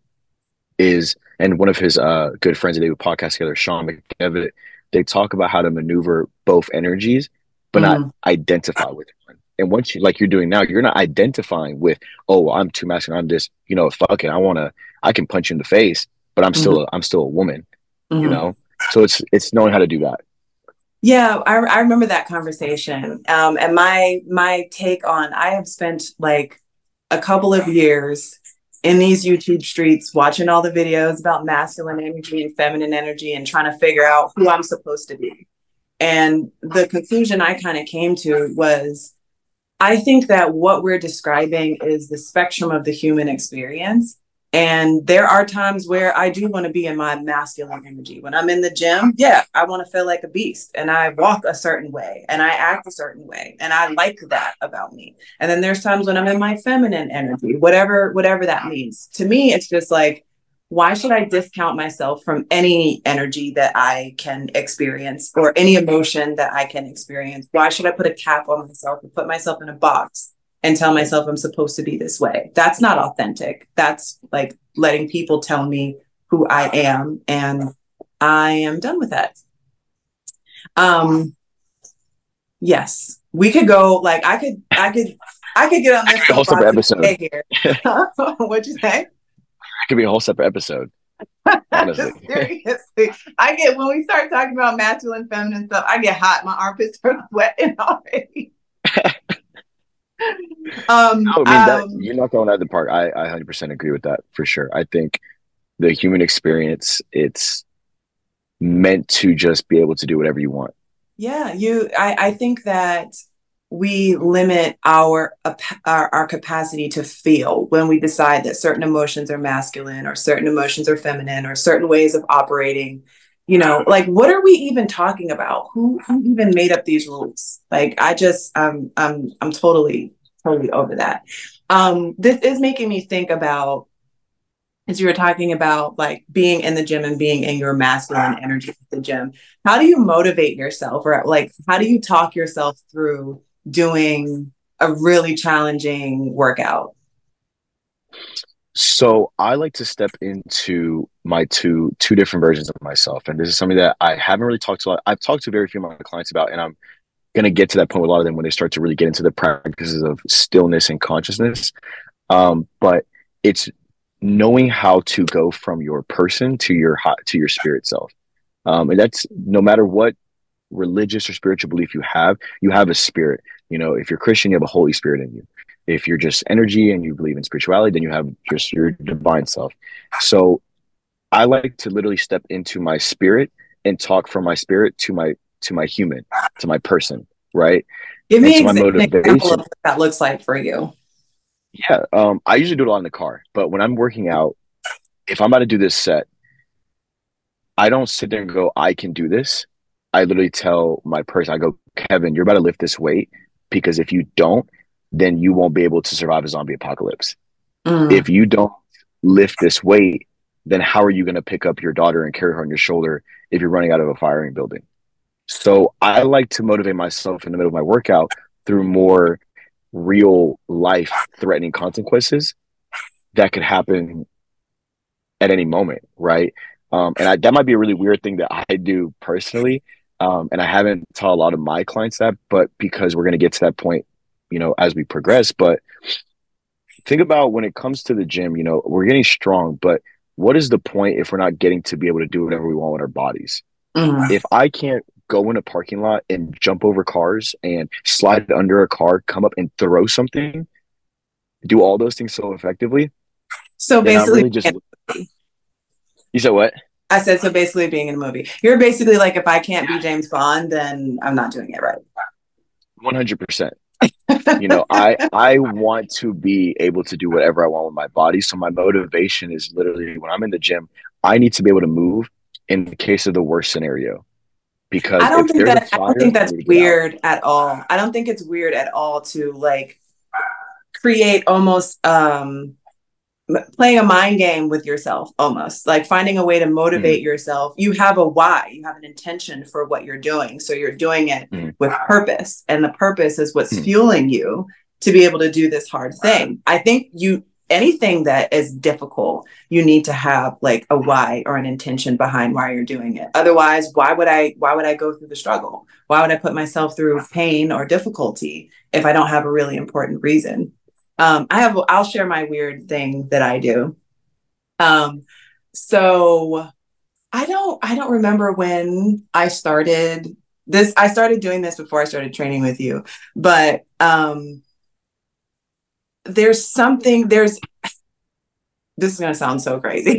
is, and one of his uh, good friends that they would podcast together, Sean McDevitt, they talk about how to maneuver both energies, but mm. not identify with one. And once you, like you're doing now, you're not identifying with, oh, I'm too masculine. I'm just, you know, fuck it. I want to, I can punch you in the face, but I'm mm-hmm. still, a, I'm still a woman, mm-hmm. you know? So it's, it's knowing how to do that. Yeah. I, I remember that conversation. Um, and my, my take on, I have spent like a couple of years in these YouTube streets, watching all the videos about masculine energy and feminine energy and trying to figure out who I'm supposed to be. And the conclusion I kind of came to was, I think that what we're describing is the spectrum of the human experience. And there are times where I do want to be in my masculine energy. When I'm in the gym, yeah, I want to feel like a beast and I walk a certain way and I act a certain way. And I like that about me. And then there's times when I'm in my feminine energy, whatever, whatever that means. To me, it's just like, why should I discount myself from any energy that I can experience or any emotion that I can experience? Why should I put a cap on myself and put myself in a box and tell myself I'm supposed to be this way? That's not authentic. That's like letting people tell me who I am. And I am done with that. Um, yes, we could go like, I could, I could, I could get on this whole separate episode here. What'd you say? It could be a whole separate episode. Honestly. Seriously. I get, when we start talking about masculine, feminine stuff, I get hot. My armpits are sweating already. um, no, I mean, that, um, you're not going out of the park. I, I one hundred percent agree with that for sure. I think the human experience, it's meant to just be able to do whatever you want. Yeah, you I, I think that we limit our, our our capacity to feel when we decide that certain emotions are masculine or certain emotions are feminine or certain ways of operating. You know, like what are we even talking about? Who who even made up these rules? Like I just um I'm I'm totally totally over that. Um this is making me think about, as you were talking about like being in the gym and being in your masculine energy at the gym, how do you motivate yourself, or like how do you talk yourself through doing a really challenging workout? So I like to step into my two two different versions of myself, and this is something that I haven't really talked to a lot. I've talked to very few of my clients about, and I'm gonna get to that point with a lot of them when they start to really get into the practices of stillness and consciousness. Um, but it's knowing how to go from your person to your hot to your spirit self. Um, and that's no matter what religious or spiritual belief you have, you have a spirit. You know, if you're Christian, you have a Holy Spirit in you. If you're just energy and you believe in spirituality, then you have just your divine self. So I like to literally step into my spirit and talk from my spirit to my to my human, to my person, right? Give And me so my ex- an example of motivation, what that looks like for you. yeah, um, I usually do it a lot in the car, but when I'm working out, if I'm about to do this set, I don't sit there and go, I can do this. I literally tell my person, I go, Kevin, you're about to lift this weight because if you don't, then you won't be able to survive a zombie apocalypse. Mm. If you don't lift this weight, then how are you going to pick up your daughter and carry her on your shoulder if you're running out of a firing building? So I like to motivate myself in the middle of my workout through more real life threatening consequences that could happen at any moment, right? Um, and I, that might be a really weird thing that I do personally. Um, and I haven't taught a lot of my clients that, but because we're going to get to that point, you know, as we progress. But think about when it comes to the gym, you know, we're getting strong, but what is the point if we're not getting to be able to do whatever we want with our bodies? Mm. If I can't go in a parking lot and jump over cars and slide under a car, come up and throw something, do all those things so effectively, So then I'm basically, really just, you said what? I said, so basically being in a movie. You're basically like, if I can't be James Bond, then I'm not doing it right. one hundred percent. You know, I I want to be able to do whatever I want with my body. So my motivation is literally when I'm in the gym, I need to be able to move in the case of the worst scenario. I Because don't if think there's a that I don't fire, think I that's need to get out. weird at all. I don't think it's weird at all to like create almost um playing a mind game with yourself, almost like finding a way to Mm-hmm, motivate yourself. You have a why, you have an intention for what you're doing, so you're doing it mm-hmm, with purpose, and the purpose is what's mm-hmm, fueling you to be able to do this hard thing. I think you anything that is difficult, you need to have like a why or an intention behind why you're doing it. Otherwise, why would i why would I go through the struggle? Why would I put myself through pain or difficulty if I don't have a really important reason? um, I have, I'll share my weird thing that I do. Um, so I don't, I don't remember when I started this. I started doing this before I started training with you, but um, there's something, there's, this is going to sound so crazy.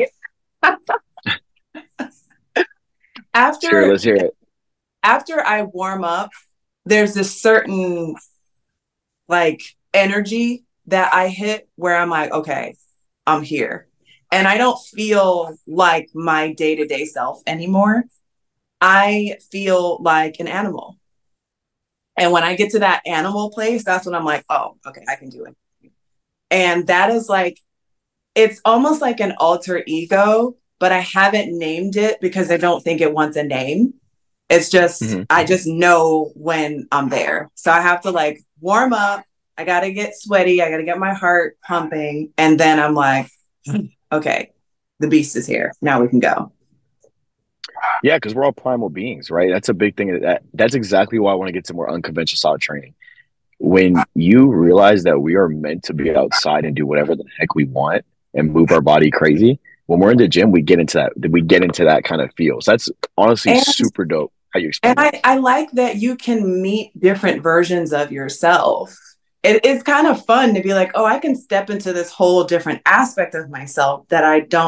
sure, after, let's hear it. after I warm up, there's this certain like energy that I hit where I'm like, okay, I'm here. And I don't feel like my day to day self anymore. I feel like an animal. And when I get to that animal place, that's when I'm like, oh, okay, I can do it. And that is like, it's almost like an alter ego, but I haven't named it because I don't think it wants a name. It's just, Mm-hmm. I just know when I'm there. So I have to like warm up. I got to get sweaty. I got to get my heart pumping. And then I'm like, okay, the beast is here. Now we can go. Yeah, because we're all primal beings, right? That's a big thing. That that's exactly why I want to get to more unconventional style training. When you realize that we are meant to be outside and do whatever the heck we want and move our body crazy, when we're in the gym, we get into that. We get into that kind of feel. So that's honestly And super dope how you and explain it. I, I like that you can meet different versions of yourself. It, it's kind of fun to be like, oh, I can step into this whole different aspect of myself that I don't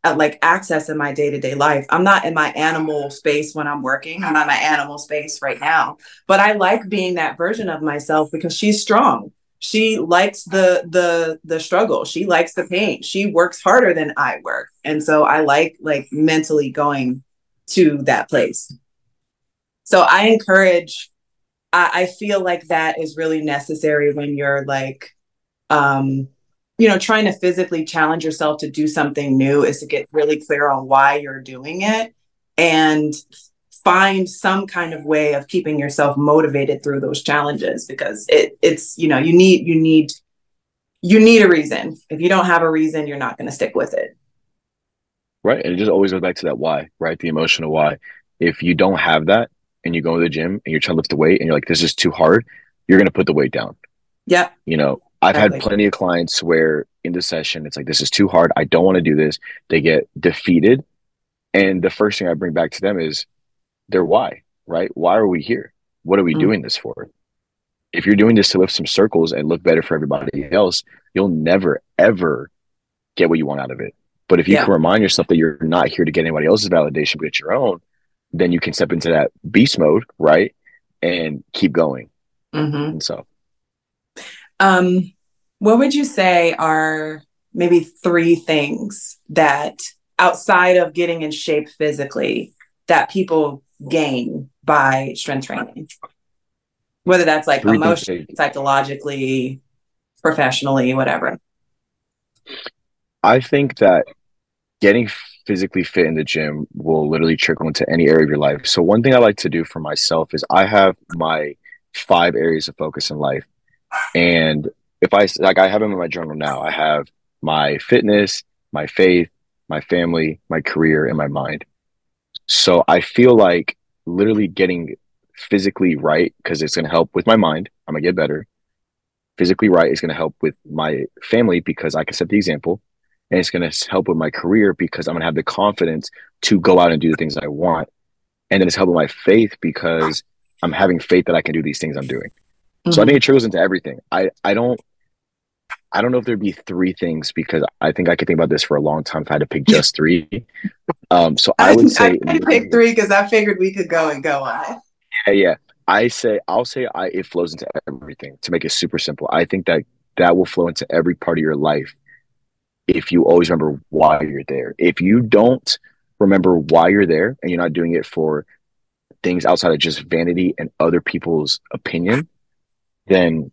uh, like access in my day-to-day life. I'm not in my animal space when I'm working. I'm not in my animal space right now, but I like being that version of myself because she's strong. She likes the the the struggle. She likes the pain. She works harder than I work. And so I like like mentally going to that place. So I encourage, I, I feel like that is really necessary when you're like um you know, trying to physically challenge yourself to do something new, is to get really clear on why you're doing it and find some kind of way of keeping yourself motivated through those challenges, because it it's, you know, you need, you need, you need a reason. If you don't have a reason, you're not going to stick with it. Right. And it just always goes back to that why, right? The emotional why. If you don't have that and you go to the gym and you're trying to lift the weight and you're like, this is too hard, you're going to put the weight down. Yep. You know, I've Exactly. had plenty of clients where in the session, it's like, this is too hard. I don't want to do this. They get defeated. And the first thing I bring back to them is their why, right? Why are we here? What are we Mm. doing this for? If you're doing this to lift some circles and look better for everybody else, you'll never, ever get what you want out of it. But if you Yeah. can remind yourself that you're not here to get anybody else's validation, but it's your own, then you can step into that beast mode, right? And keep going. Mhm. And so, Um, what would you say are maybe three things that outside of getting in shape physically that people gain by strength training? Whether that's like three things emotionally, that- psychologically, professionally, whatever. I think that getting physically fit in the gym will literally trickle into any area of your life. So one thing I like to do for myself is I have my five areas of focus in life. And if I, like, I have them in my journal now. I have my fitness, my faith, my family, my career, and my mind. So I feel like literally getting physically right, because it's going to help with my mind. I'm going to get better. Physically right is going to help with my family because I can set the example. And it's going to help with my career because I'm going to have the confidence to go out and do the things I want. And then it's helping my faith because I'm having faith that I can do these things I'm doing. Mm-hmm. So I think it trickles into everything. I, I don't I don't know if there'd be three things because I think I could think about this for a long time if I had to pick just three. Um, so I would say I, I picked three because I figured we could go and go on it. Yeah, yeah. I say I'll say I it flows into everything to make it super simple. I think that that will flow into every part of your life if you always remember why you're there. If you don't remember why you're there and you're not doing it for things outside of just vanity and other people's opinion, then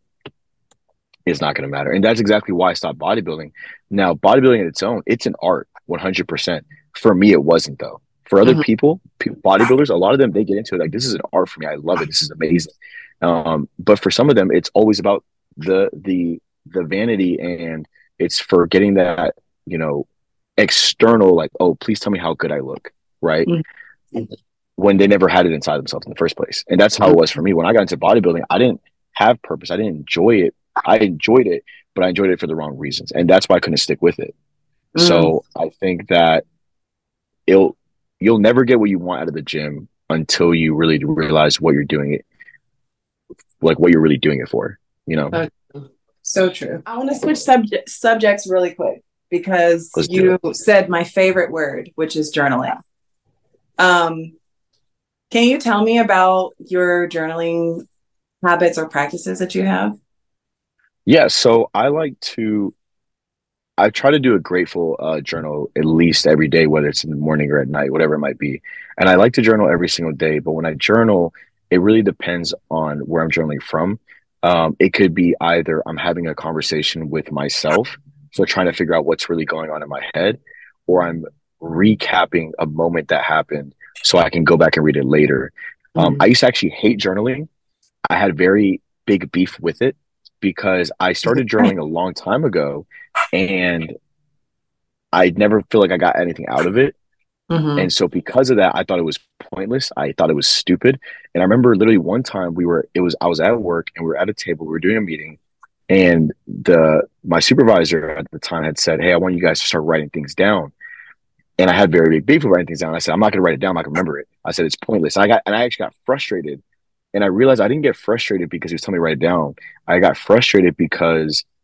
it's not going to matter. And that's exactly why I stopped bodybuilding. Now, bodybuilding in its own, it's an art, one hundred percent. For me, it wasn't, though. For other Mhm. people, pe- bodybuilders, a lot of them, they get into it like, this is an art for me. I love it. This is amazing. Um, but for some of them, it's always about the the the vanity, and it's for getting that, you know, external, like, oh, please tell me how good I look, right? Mhm. When they never had it inside themselves in the first place. And that's how it was for me. When I got into bodybuilding, I didn't have purpose. I didn't enjoy it. I enjoyed it, but I enjoyed it for the wrong reasons. And that's why I couldn't stick with it. Mm. So I think that it'll, you'll never get what you want out of the gym until you really realize what you're doing it, like what you're really doing it for, you know? Okay. So true. I want to switch subject, subjects really quick because Let's do you it. said my favorite word, which is journaling. Um, can you tell me about your journaling habits or practices that you have? Yeah. So I like to, I try to do a grateful uh, journal at least every day, whether it's in the morning or at night, whatever it might be. And I like to journal every single day. But when I journal, it really depends on where I'm journaling from. Um, it could be either I'm having a conversation with myself, so trying to figure out what's really going on in my head, or I'm recapping a moment that happened so I can go back and read it later. Um, Mhm. I used to actually hate journaling. I had very big beef with it because I started journaling a long time ago and I never feel like I got anything out of it. Mhm. And so because of that, I thought it was pointless. I thought it was stupid. And I remember literally one time we were, it was, I was at work and we were at a table, we were doing a meeting, and the, my supervisor at the time had said, hey, I want you guys to start writing things down. And I had very big beef with writing things down. I said, I'm not going to write it down. I'm not going to remember it. I said, it's pointless. And I got, and I actually got frustrated. And I realized I didn't get frustrated because he was telling me to write it down. I got frustrated because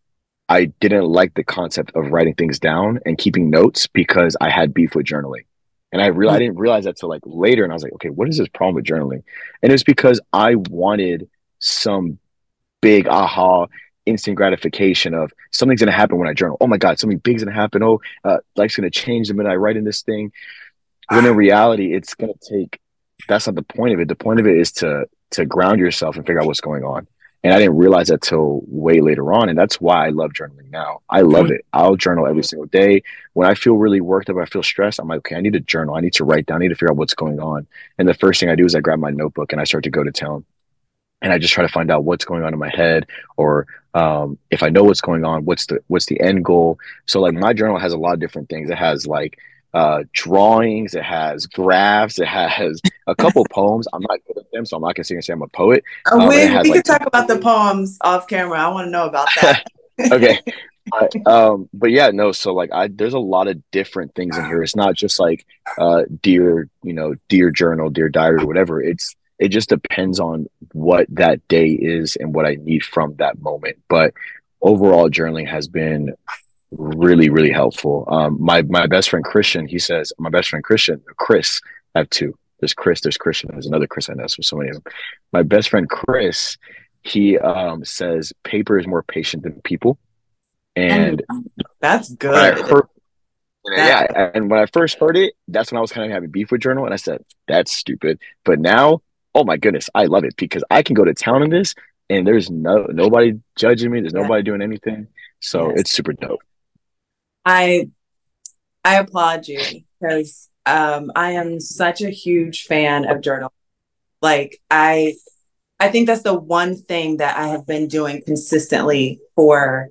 I didn't like the concept of writing things down and keeping notes because I had beef with journaling. And I real I didn't realize that till like later. And I was like, okay, what is this problem with journaling? And it's because I wanted some big aha instant gratification of something's going to happen when I journal. Oh my God, something big's going to happen. Oh, uh, life's going to change the minute I write in this thing. When in reality, it's going to take, that's not the point of it. The point of it is to, to ground yourself and figure out what's going on. And I didn't realize that till way later on. And that's why I love journaling now. I love it. I'll journal every single day. When I feel really worked up, I feel stressed, I'm like, okay, I need to journal. I need to write down. I need to figure out what's going on. And the first thing I do is I grab my notebook and I start to go to town. And I just try to find out what's going on in my head, or um, if I know what's going on, what's the what's the end goal. So like my journal has a lot of different things. It has like uh, drawings, it has graphs, it has a couple poems. I'm not good at them, so I'm not gonna sit and say I'm a poet. Um, um, we we like, can talk about the poems off camera. I want to know about that. Okay. But, um, but yeah, no, so like I there's a lot of different things in here. It's not just like uh dear, you know, dear journal, dear diary, or whatever. It's it just depends on what that day is and what I need from that moment. But overall journaling has been really, really helpful. Um my my best friend Christian, he says my best friend Christian, Chris, I have two. There's Chris, there's Christian, there's another Chris I know, so so many of them. My best friend Chris, he um says paper is more patient than people. And that's when I good. heard, That- yeah, and when I first heard it, that's when I was kind of having beef with journal, and I said, that's stupid. But now, oh my goodness, I love it because I can go to town in this and there's no nobody judging me, there's Yeah. nobody doing anything. So Yes. it's super dope. I I applaud you because um, I am such a huge fan of journal. Like I I think that's the one thing that I have been doing consistently for,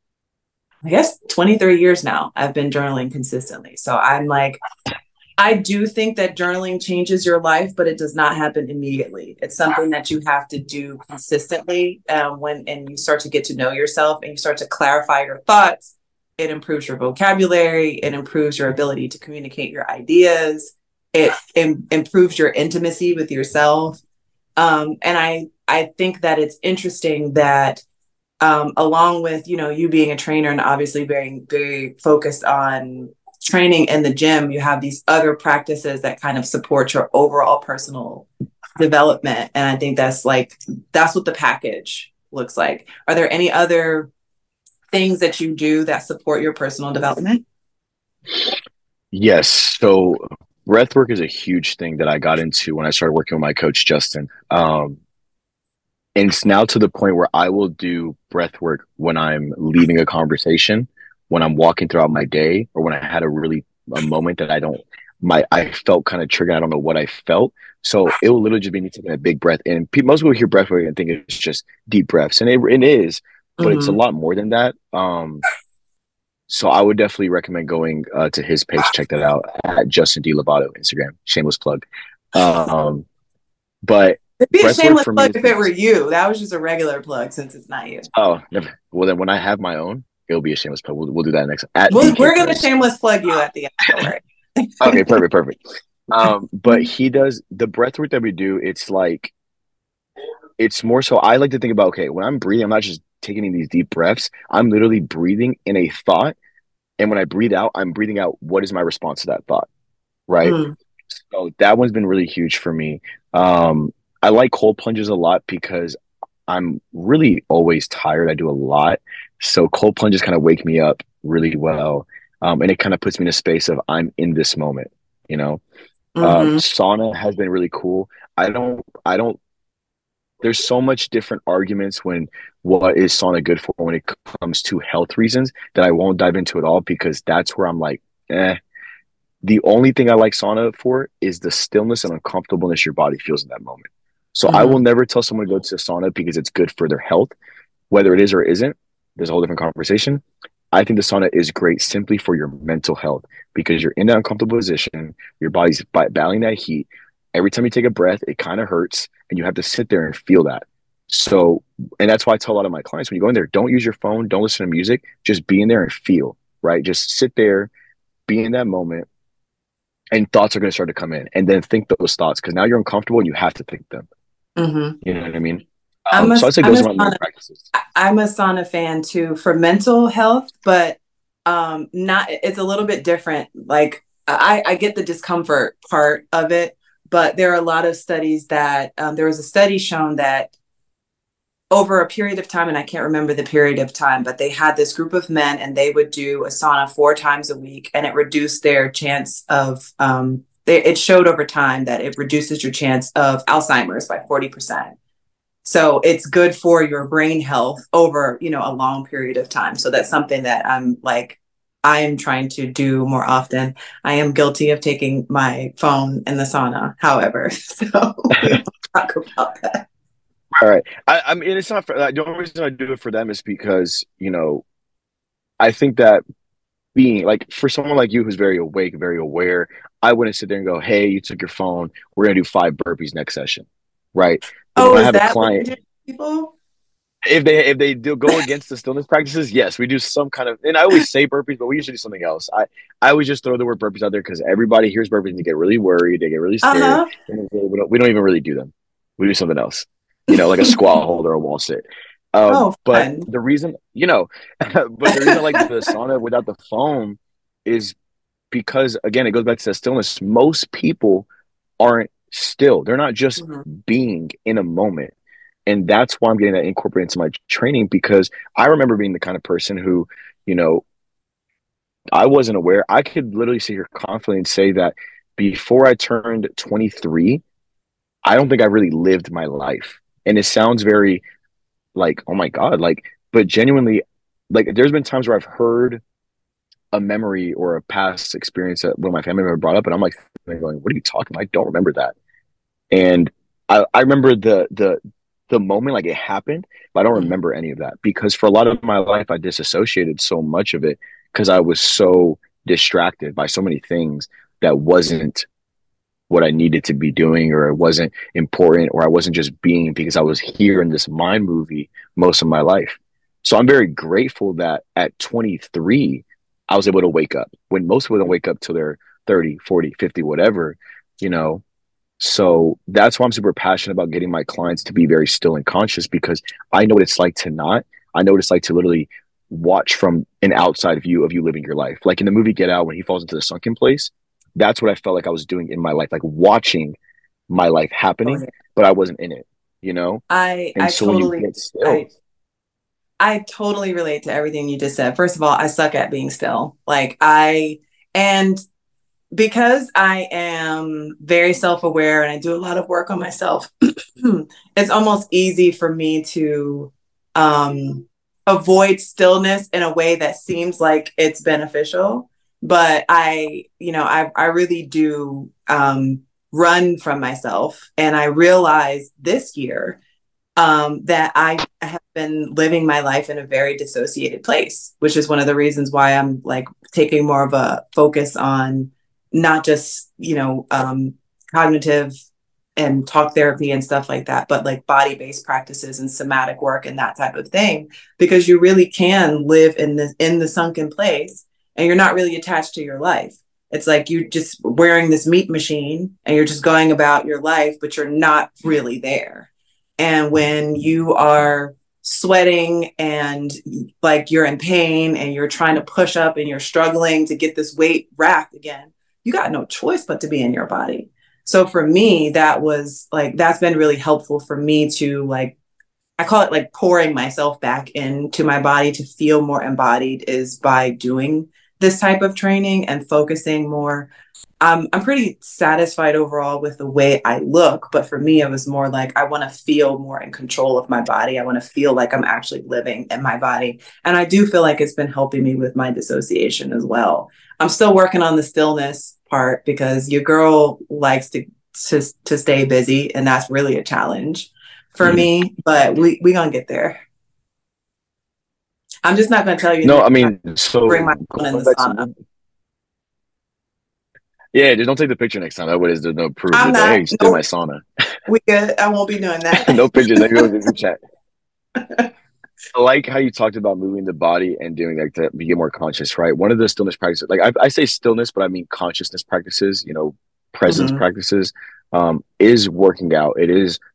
I guess, twenty-three years now. I've been journaling consistently. So I'm like, I do think that journaling changes your life, but it does not happen immediately. It's something that you have to do consistently um, when, and you start to get to know yourself and you start to clarify your thoughts. It improves your vocabulary. It improves your ability to communicate your ideas. It im- improves your intimacy with yourself. Um, and I, I think that it's interesting that um, along with, you know, you being a trainer and obviously very, very focused on training in the gym, you have these other practices that kind of support your overall personal development. And I think that's like, that's what the package looks like. Are there any other things that you do that support your personal development? Yes. So breath work is a huge thing that I got into when I started working with my coach, Justin. Um, and it's now to the point where I will do breath work when I'm leaving a conversation, when I'm walking throughout my day, or when I had a really a moment that I don't my I felt kind of triggered. I don't know what I felt. So it will literally just be me taking a big breath in. Pe- Most people hear breath work and think it's just deep breaths, and it, it is, but mm-hmm. it's a lot more than that. Um, so I would definitely recommend going uh, to his page. Check that out at Justin D. Lovato, Instagram. Shameless plug. Um, but it'd be a shameless plug if it were you. That was just a regular plug since it's not you. Oh, never. Well, then when I have my own, it'll be a shameless plug. We'll, we'll do that next. At well, we're going to shameless plug you at the end. Don't worry. Okay, perfect, perfect. Um, but he does the breath work that we do. It's like, it's more so I like to think about, okay, when I'm breathing, I'm not just taking in these deep breaths. I'm literally breathing in a thought. And when I breathe out, I'm breathing out what is my response to that thought, right? Mm. So that one's been really huge for me. Um, I like cold plunges a lot because I'm really always tired. I do a lot. So cold plunges kind of wake me up really well. Um, and it kind of puts me in a space of I'm in this moment, you know? Mm-hmm. Um, sauna has been really cool. I don't, I don't, there's so much different arguments when what is sauna good for when it comes to health reasons that I won't dive into it all because that's where I'm like, eh. The only thing I like sauna for is the stillness and uncomfortableness your body feels in that moment. So mm-hmm. I will never tell someone to go to sauna because it's good for their health, whether it is or isn't. There's a whole different conversation. I think the sauna is great simply for your mental health because you're in that uncomfortable position. Your body's battling that heat. Every time you take a breath, it kind of hurts and you have to sit there and feel that. So, and that's why I tell a lot of my clients, when you go in there, don't use your phone, don't listen to music, just be in there and feel, right? Just sit there, be in that moment, and thoughts are going to start to come in and then think those thoughts because now you're uncomfortable and you have to think them. Mm-hmm. You know what I mean? I'm Um, a so I'd say I'm those a are my main sauna practices. I'm a sauna fan too for mental health, but um not it's a little bit different. Like I, I get the discomfort part of it, but there are a lot of studies that um, there was a study shown that over a period of time, and I can't remember the period of time, but they had this group of men and they would do a sauna four times a week, and it reduced their chance of um they, it showed over time that it reduces your chance of Alzheimer's by forty percent. So it's good for your brain health over, you know, a long period of time. So that's something that I'm like, I am trying to do more often. I am guilty of taking my phone in the sauna, however. So we don't talk about that. All right. I, I mean, it's not for, uh, the only reason I do it for them is because, you know, I think that being like for someone like you who's very awake, very aware, I wouldn't sit there and go, "Hey, you took your phone. We're gonna do five burpees next session," right? But Oh, when I is have a that what you client, do, people? if they if they do go against the stillness practices, yes, we do some kind of. And I always say burpees, but we usually do something else. I I always just throw the word burpees out there because everybody hears burpees and they get really worried, they get really scared, Uh-huh. and we don't, we don't even really do them. We do something else, you know, like a squat hold or a wall sit. Um, Oh, but fun. the reason, you know, but the reason I like the sauna without the foam is because again, it goes back to the stillness. Most people aren't still. They're not just Mhm. being in a moment. And that's why I'm getting that incorporated into my training because I remember being the kind of person who, you know, I wasn't aware. I could literally sit here confidently and say that before I turned twenty-three, I don't think I really lived my life. And it sounds very like, oh my God, like, but genuinely, like, there's been times where I've heard a memory or a past experience that one of my family members brought up, and I'm like going, "What are you talking about? I don't remember that." And I, I remember the the the moment like it happened, but I don't Mhm. remember any of that because for a lot of my life I disassociated so much of it because I was so distracted by so many things that wasn't what I needed to be doing or it wasn't important or I wasn't just being because I was here in this mind movie most of my life. So I'm very grateful that at twenty-three, I was able to wake up when most people don't wake up till they're thirty, forty, fifty, whatever, you know. So that's why I'm super passionate about getting my clients to be very still and conscious because I know what it's like to not. I know what it's like to literally watch from an outside view of you living your life. Like in the movie Get Out, when he falls into the sunken place, that's what I felt like I was doing in my life, like watching my life Oh, happening, yeah. but I wasn't in it, you know? I And I so when you totally get I still, I totally relate to everything you just said. First of all, I suck at being still. Like I and because I am very self-aware and I do a lot of work on myself, it's almost easy for me to um, avoid stillness in a way that seems like it's beneficial. But I, you know, I, I really do um, run from myself. And I realized this year um, that I have been living my life in a very dissociated place, which is one of the reasons why I'm like taking more of a focus on not just, you know, um, cognitive and talk therapy and stuff like that, but like body based practices and somatic work and that type of thing, because you really can live in the in the sunken place and you're not really attached to your life. It's like you're just wearing this meat machine and you're just going about your life, but you're not really there. And when you are sweating and like you're in pain and you're trying to push up and you're struggling to get this weight racked again, you got no choice but to be in your body. So for me, that was like, that's been really helpful for me to like, I call it like pouring myself back into my body to feel more embodied is by doing this type of training and focusing more. Um, I'm pretty satisfied overall with the way I look, but for me, it was more like I want to feel more in control of my body. I want to feel like I'm actually living in my body. And I do feel like it's been helping me with my dissociation as well. I'm still working on the stillness part because your girl likes to to, to stay busy, and that's really a challenge for mhm. me, but we we gonna get there. I'm just not gonna tell you No, I next time mean, to bring so my phone in going the back sauna. to, yeah, just don't take the picture next time. That way, there's no proof. I'm It's like, hey, not. just did my Nope. sauna. We good. I won't be doing that. No pictures. Then go to the chat. I like how you talked about moving the body and doing like to be more conscious, right? One of the stillness practices, like I, I say stillness, but I mean consciousness practices, you know, presence Mhm. practices, um, is working out. It is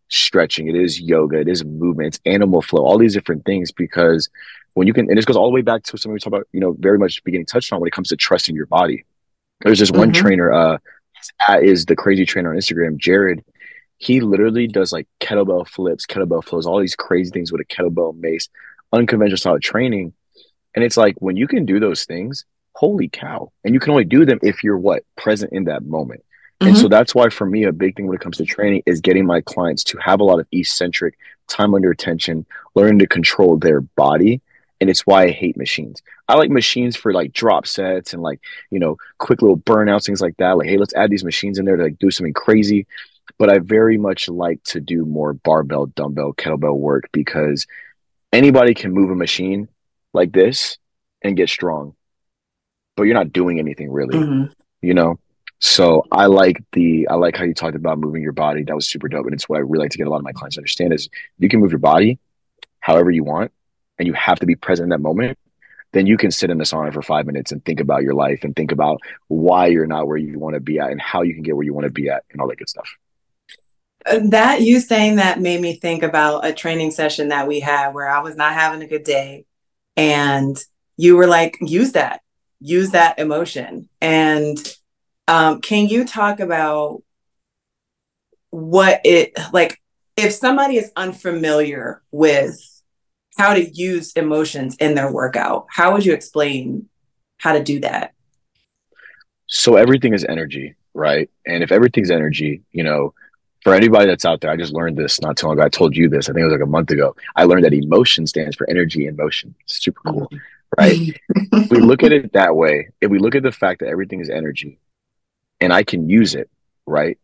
stretching, it is yoga, it is movement, it's animal flow, all these different things. Because when you can, and this goes all the way back to something we talk about, you know, very much beginning touched on when it comes to trusting your body. There's this one Mm-hmm. trainer, uh, is the crazy trainer on Instagram, Jared. He literally does like kettlebell flips, kettlebell flows, all these crazy things with a kettlebell mace, unconventional style of training. And it's like when you can do those things, holy cow. And you can only do them if you're what? Present in that moment. And so Mm-hmm. that's why for me, a big thing when it comes to training is getting my clients to have a lot of eccentric time under attention, learning to control their body. And it's why I hate machines. I like machines for like drop sets and like, you know, quick little burnouts, things like that. Like, hey, let's add these machines in there to like do something crazy. But I very much like to do more barbell, dumbbell, kettlebell work because anybody can move a machine like this and get strong, but you're not doing anything really, Mm-hmm. you know? So I like the, I like how you talked about moving your body. That was super dope. And it's what I really like to get a lot of my clients to understand is you can move your body however you want, and you have to be present in that moment. Then you can sit in the sauna for five minutes and think about your life and think about why you're not where you want to be at and how you can get where you want to be at and all that good stuff. That you saying that made me think about a training session that we had where I was not having a good day. And you were like, use that, use that emotion. And um, can you talk about what it like if somebody is unfamiliar with how to use emotions in their workout, how would you explain how to do that? So everything is energy, right? And if everything's energy, you know, for anybody that's out there, I just learned this not too long ago. I told you this, I think it was like a month ago. I learned that emotion stands for energy in motion. Super cool, right? If we look at it that way, if we look at the fact that everything is energy and I can use it, right?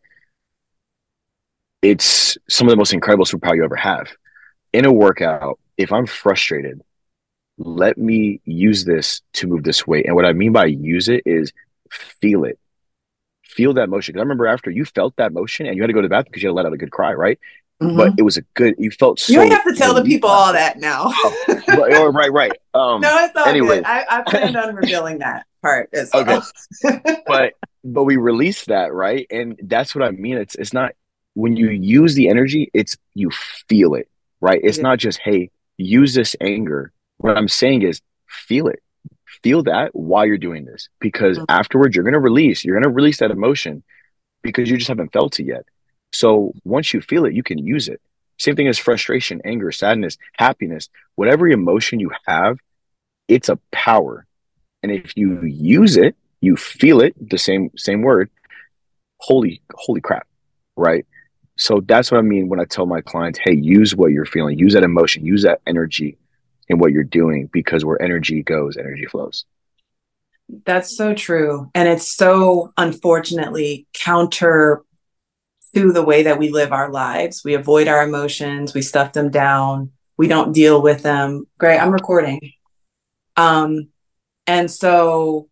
It's some of the most incredible superpower you ever have. In a workout, if I'm frustrated, let me use this to move this weight. And what I mean by use it is feel it. Feel that motion. Because I remember after you felt that motion and you had to go to the bathroom because you had to let out a good cry, right? But Mm-hmm. it was a good, you felt You don't so have to tell the relieved people all after. that now. Oh, but, oh, right, right. Um, No, it's all good. anyways, I, I planned on revealing that part as okay. well. But but we release that, right? And that's what I mean. It's it's not when you use the energy, it's you feel it, right? It's Yeah. not just, hey, use this anger. What I'm saying is feel it. Feel that while you're doing this. Because afterwards you're gonna release, you're gonna release that emotion because you just haven't felt it yet. So once you feel it, you can use it. Same thing as frustration, anger, sadness, happiness, whatever emotion you have, it's a power. And if you use it, you feel it, the same same word, holy, holy crap, right? So that's what I mean when I tell my clients, hey, use what you're feeling, use that emotion, use that energy in what you're doing, because where energy goes, energy flows. That's so true. And it's so unfortunately counter to the way that we live our lives. We avoid our emotions, we stuff them down, we don't deal with them. Great, I'm recording. Um, and so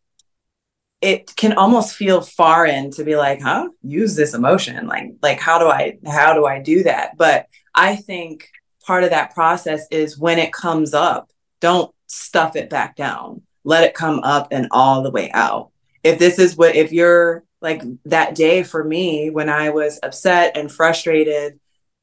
it can almost feel foreign to be like, huh, use this emotion. Like, like how do I how do I do that? But I think part of that process is when it comes up, don't stuff it back down. Let it come up and all the way out. If this is what if you're like that day for me when I was upset and frustrated,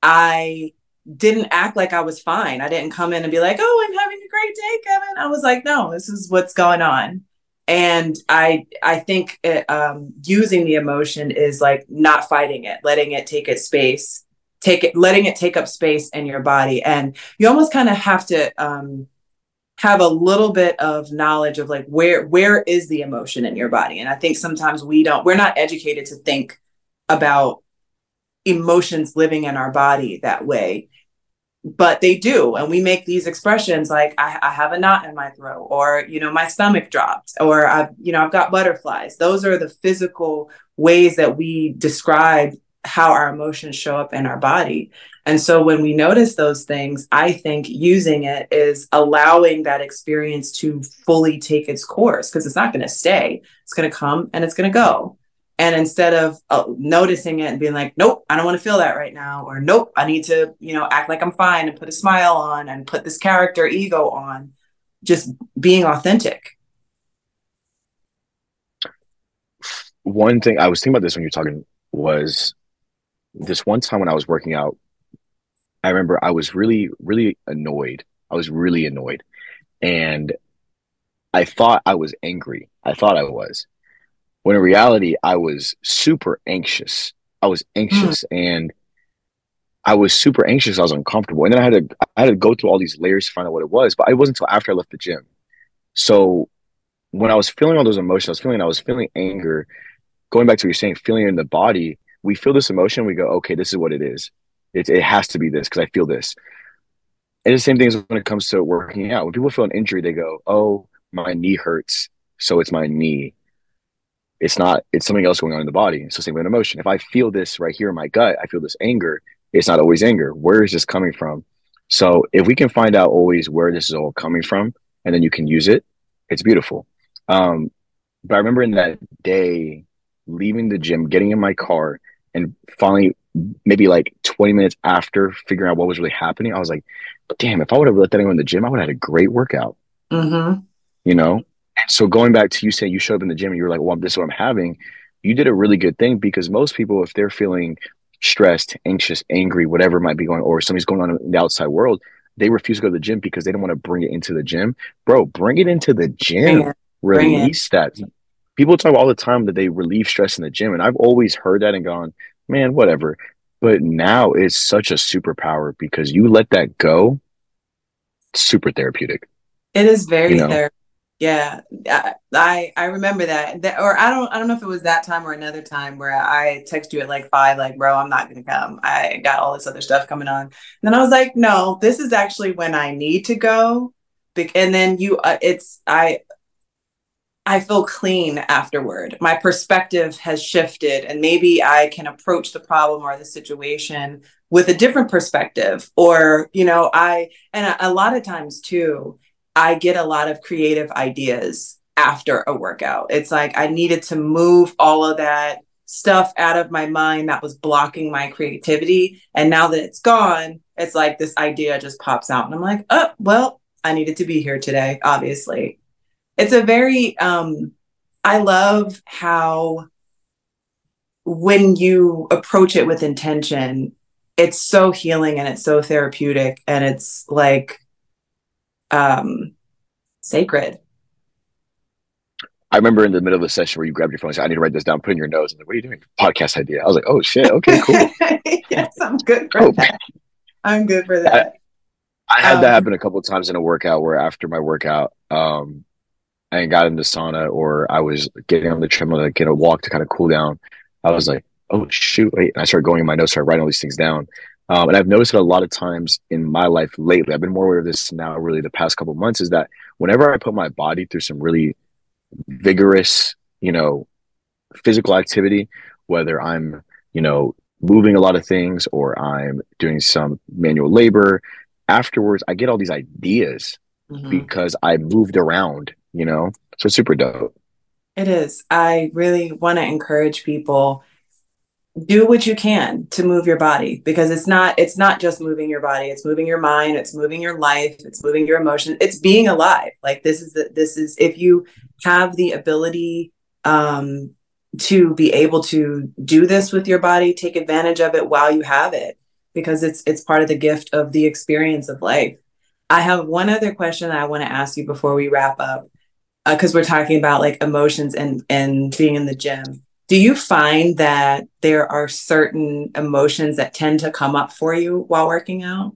I didn't act like I was fine. I didn't come in and be like, oh, I'm having a great day, Kevin. I was like, no, this is what's going on. And I I think it, um, using the emotion is like not fighting it, letting it take its space, take it, letting it take up space in your body. And you almost kind of have to um, have a little bit of knowledge of like where where is the emotion in your body. And I think sometimes we don't, we're not educated to think about emotions living in our body that way, but they do. And we make these expressions like I, I have a knot in my throat, or you know, my stomach dropped, or I've you know I've got butterflies. Those are the physical ways that we describe how our emotions show up in our body. And so when we notice those things, I think using it is allowing that experience to fully take its course, because it's not going to stay. It's going to come and it's going to go. And instead of uh, noticing it and being like, nope, I don't want to feel that right now, or nope, I need to, you know, act like I'm fine and put a smile on and put this character ego on, just being authentic. One thing I was thinking about this when you're talking was this one time when I was working out I remember I was really, really annoyed. I was really annoyed. And I thought I was angry. I thought I was. When in reality, I was super anxious. I was Mm. anxious and I was super anxious. I was uncomfortable. And then I had to I had to go through all these layers to find out what it was. But it wasn't until after I left the gym. So when I was feeling all those emotions, I was feeling I was feeling anger. Going back to what you're saying, feeling it in the body, we feel this emotion, we go, okay, this is what it is. It, it has to be this because I feel this. And the same thing is when it comes to working out. When people feel an injury, they go, oh, my knee hurts. So it's my knee. It's not, it's something else going on in the body. It's the same with an emotion. If I feel this right here in my gut, I feel this anger. It's not always anger. Where is this coming from? So if we can find out always where this is all coming from, and then you can use it, it's beautiful. Um, but I remember in that day, leaving the gym, getting in my car, and finally, maybe like twenty minutes after figuring out what was really happening, I was like, damn, if I would have let that go in the gym, I would have had a great workout, Mm-hmm. you know? And so going back to you saying you showed up in the gym and you were like, well, this is what I'm having, you did a really good thing because most people, if they're feeling stressed, anxious, angry, whatever might be going, or something's going on in the outside world, they refuse to go to the gym because they don't want to bring it into the gym. Bro, bring it into the Bring gym. it. Bring it. Release that. People talk all the time that they relieve stress in the gym, and I've always heard that and gone, man, whatever. But now it's such a superpower because you let that go, super therapeutic, It is you very know? therapeutic. Yeah, I, I I remember that. That, or I don't I don't know if it was that time or another time where I text you at like five, like, bro, I'm not gonna come. I got all this other stuff coming on. And then I was like, no, this is actually when I need to go. Bec- And then you, uh, it's I I feel clean afterward. My perspective has shifted, and maybe I can approach the problem or the situation with a different perspective. Or, you know, I, and a, a lot of times too, I get a lot of creative ideas after a workout. It's like I needed to move all of that stuff out of my mind that was blocking my creativity. And now that it's gone, it's like this idea just pops out. And I'm like, oh, well, I needed to be here today, obviously. It's a very um I love how when you approach it with intention, it's so healing and it's so therapeutic and it's like um sacred. I remember in the middle of the session where you grabbed your phone and said, I need to write this down, put it in your notes. And like, what are you doing? Podcast idea. I was like, oh shit, okay, cool. Yes, I'm good for Oh, that. I'm good for I, that. I had that Um happen a couple of times in a workout where after my workout, um, I got in the sauna or I was getting on the treadmill to get a walk to kind of cool down. I was like, oh shoot, wait. And I started going in my notes, started writing all these things down. Um, and I've noticed it a lot of times in my life lately. I've been more aware of this now, really, the past couple of months, is that whenever I put my body through some really vigorous, you know, physical activity, whether I'm, you know, moving a lot of things or I'm doing some manual labor, afterwards I get all these ideas mhm. because I moved around, you know? So it's super dope. It is. I really want to encourage people, do what you can to move your body, because it's not it's not just moving your body, it's moving your mind, it's moving your life, it's moving your emotions, it's being alive. Like this is the, this is if you have the ability um to be able to do this with your body, take advantage of it while you have it, because it's it's part of the gift of the experience of life. I have one other question that I want to ask you before we wrap up, because uh, we're talking about like emotions and and being in the gym. Do you find that there are certain emotions that tend to come up for you while working out?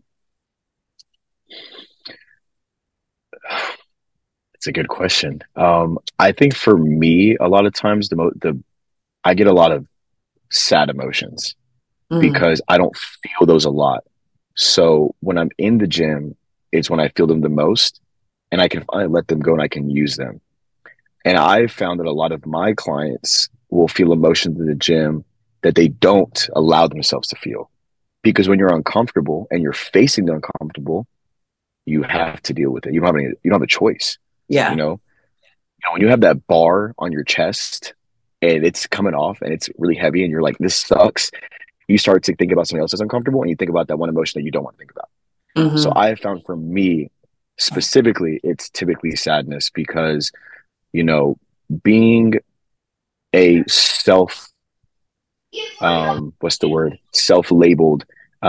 It's a good question. Um, I think for me, a lot of times the mo the I get a lot of sad emotions Mm, because I don't feel those a lot. So when I'm in the gym, it's when I feel them the most, and I can finally let them go and I can use them. And I've found that a lot of my clients will feel emotions in the gym that they don't allow themselves to feel. Because when you're uncomfortable and you're facing the uncomfortable, you have to deal with it. You don't have any, you don't have a choice. You yeah. know, you know, when you have that bar on your chest and it's coming off and it's really heavy and you're like, this sucks, you start to think about something else that's uncomfortable and you think about that one emotion that you don't want to think about. So Hmm. I have found for me specifically, it's typically sadness because, you know, being a self, um, what's the word? Self labeled, um,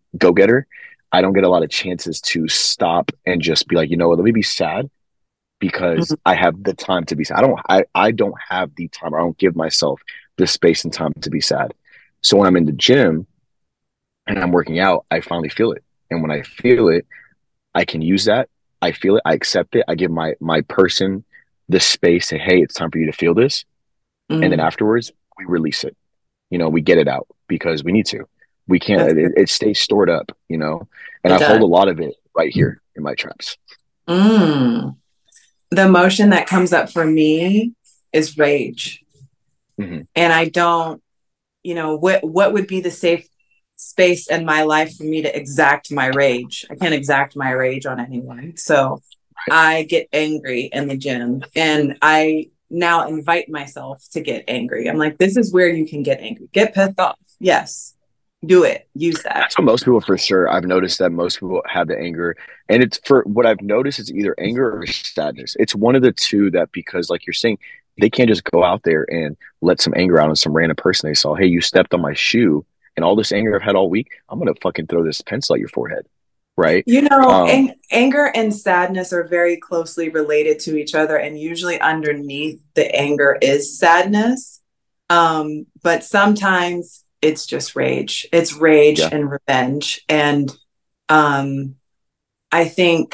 go-getter, I don't get a lot of chances to stop and just be like, you know what, let me be sad because Mhm. I have the time to be sad. I don't I, I don't have the time. I don't give myself the space and time to be sad. So when I'm in the gym and I'm working out, I finally feel it. And when I feel it, I can use that. I feel it. I accept it. I give my my person the space to, hey, it's time for you to feel this. And then Mm. afterwards, we release it. You know, we get it out because we need to. We That's can't, good. it, it stays stored up, you know, and It I hold does. a lot of it right here in my traps. Mm. The emotion that comes up for me is rage. Hmm. And I don't, you know, what what would be the safe space in my life for me to exact my rage? I can't exact my rage on anyone. So I get angry in the gym, and I now invite myself to get angry. I'm like, this is where you can get angry. Get pissed off. Yes. Do it. Use that. That's what most people, for sure. I've noticed that most people have the anger, and it's for what I've noticed is either anger or sadness. It's one of the two that, because like you're saying, they can't just go out there and let some anger out on some random person they saw. Hey, you stepped on my shoe, and all this anger I've had all week, I'm gonna fucking throw this pencil at your forehead, right? You know, Um, ang- anger and sadness are very closely related to each other, and usually underneath the anger is sadness. Um, but sometimes it's just rage. It's rage yeah, and revenge. And um, I think,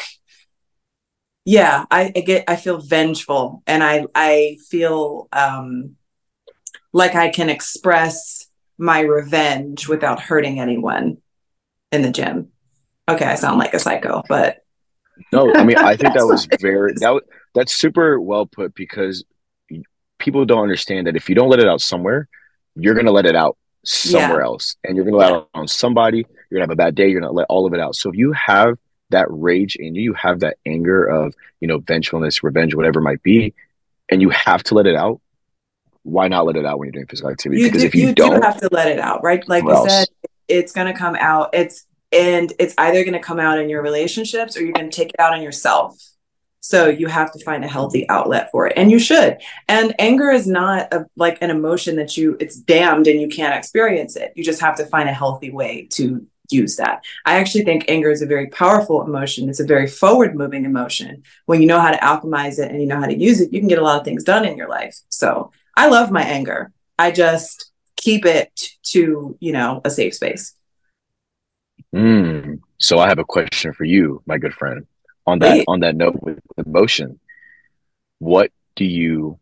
yeah, I, I get, I feel vengeful, and I, I feel um, like I can express my revenge without hurting anyone in the gym. Okay, I sound like a psycho, but no, I mean, I think that's that what was it very is. that was, that's super well put because people don't understand that if you don't let it out somewhere, you're gonna let it out Yeah, somewhere else, and you're gonna let it yeah. out on somebody. You're gonna have a bad day. You're gonna let all of it out. So if you have that rage in you, you have that anger of, you know, vengefulness, revenge, whatever it might be, and you have to let it out. Why not let it out when you're doing physical activity? You Because do if you you do don't, have to let it out, right? Like you where said, else? it's going to come out. It's and it's either going to come out in your relationships, or you're going to take it out on yourself. So you have to find a healthy outlet for it, and you should. And anger is not a, like an emotion that you it's damned and you can't experience it. You just have to find a healthy way to use that. I actually think anger is a very powerful emotion. It's a very forward moving emotion. When you know how to alchemize it and you know how to use it, you can get a lot of things done in your life. So I love my anger. I just keep it to, you know, a safe space. Mm. So I have a question for you, my good friend. On that Please. on that note with emotion, what do you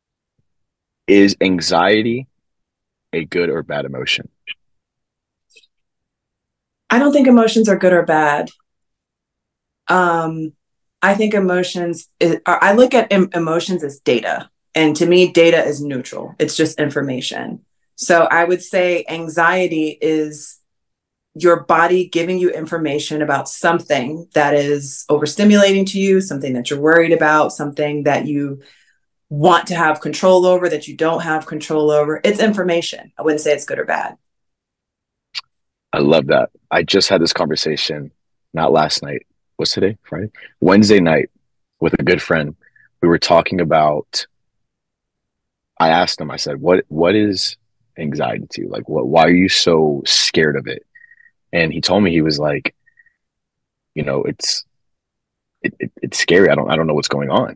is anxiety a good or bad emotion? I don't think emotions are good or bad. Um, I think emotions, is, I look at em- emotions as data. And to me, data is neutral, it's just information. So I would say anxiety is your body giving you information about something that is overstimulating to you, something that you're worried about, something that you want to have control over that you don't have control over. It's information. I wouldn't say it's good or bad. I love that. I just had this conversation, not last night. What's today? Friday? Wednesday night with a good friend. We were talking about, I asked him, I said, what what is anxiety to you? Like what why are you so scared of it? And he told me, he was like, you know, it's it, it, it's scary. I don't I don't know what's going on.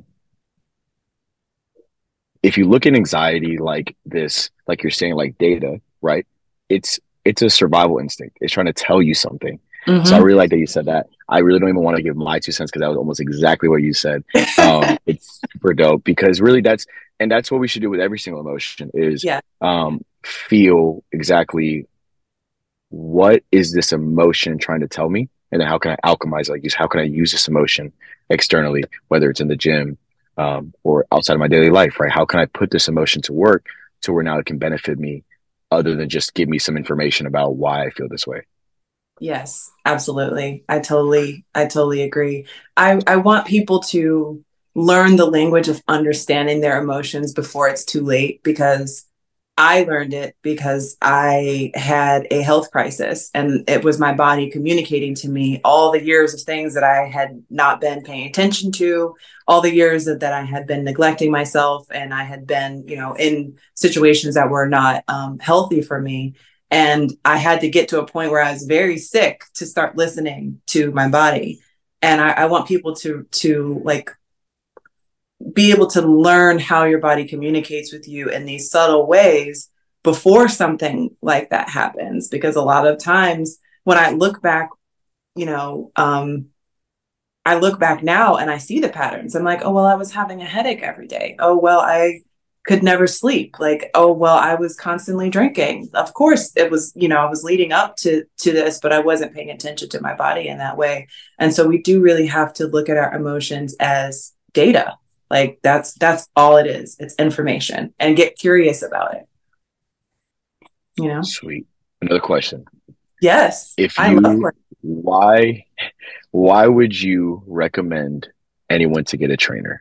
If you look at anxiety like this, like you're saying, like data, right? It's it's a survival instinct. It's trying to tell you something. So I Mm-hmm. really like that you said that. I really don't even want to give my two cents because that was almost exactly what you said. Um, it's super dope because really that's and that's what we should do with every single emotion is Yeah. um, feel exactly what is this emotion trying to tell me, and then how can I alchemize, like use how can I use this emotion externally, whether it's in the gym um, or outside of my daily life, right? How can I put this emotion to work to where now it can benefit me, other than just give me some information about why I feel this way. Yes, absolutely. I totally, I totally agree. I, I want people to learn the language of understanding their emotions before it's too late, because I learned it because I had a health crisis, and it was my body communicating to me all the years of things that I had not been paying attention to, all the years that, that I had been neglecting myself, and I had been, you know, in situations that were not um, healthy for me. And I had to get to a point where I was very sick to start listening to my body. And I, I want people to, to like be able to learn how your body communicates with you in these subtle ways before something like that happens. Because a lot of times when I look back, you know, um, I look back now and I see the patterns. I'm like, oh, well, I was having a headache every day. Oh, well, I could never sleep. Like, oh, well, I was constantly drinking. Of course, it was, you know, I was leading up to, to this, but I wasn't paying attention to my body in that way. And so we do really have to look at our emotions as data. Like that's, that's all it is. It's information, and get curious about it. You know? Sweet. Another question. Yes. If I you, love questions. why, why would you recommend anyone to get a trainer?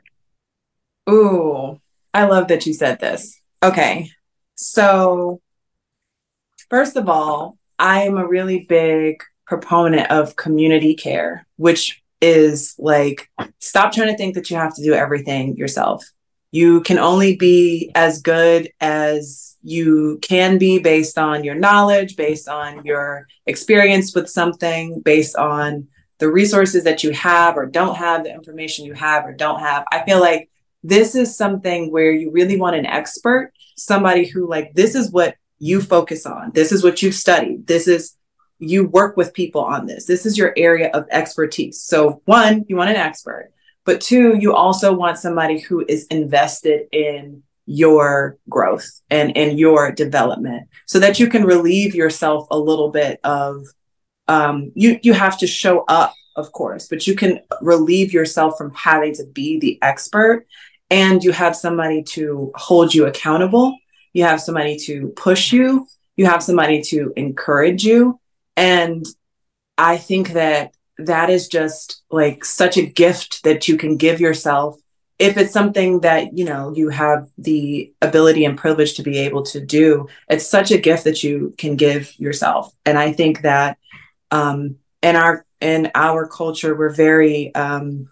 Ooh, I love that you said this. Okay. So first of all, I am a really big proponent of community care, which is like, stop trying to think that you have to do everything yourself. You can only be as good as you can be based on your knowledge, based on your experience with something, based on the resources that you have or don't have, the information you have or don't have. I feel like this is something where you really want an expert, somebody who like, this is what you focus on. This is what you've studied. This is, you work with people on this. This is your area of expertise. So one, you want an expert, but two, you also want somebody who is invested in your growth and in your development so that you can relieve yourself a little bit of, um, you, you have to show up, of course, but you can relieve yourself from having to be the expert, and you have somebody to hold you accountable. You have somebody to push you. You have somebody to encourage you. And I think that that is just like such a gift that you can give yourself if it's something that, you know, you have the ability and privilege to be able to do. It's such a gift that you can give yourself. And I think that um, in our in our culture, we're very um,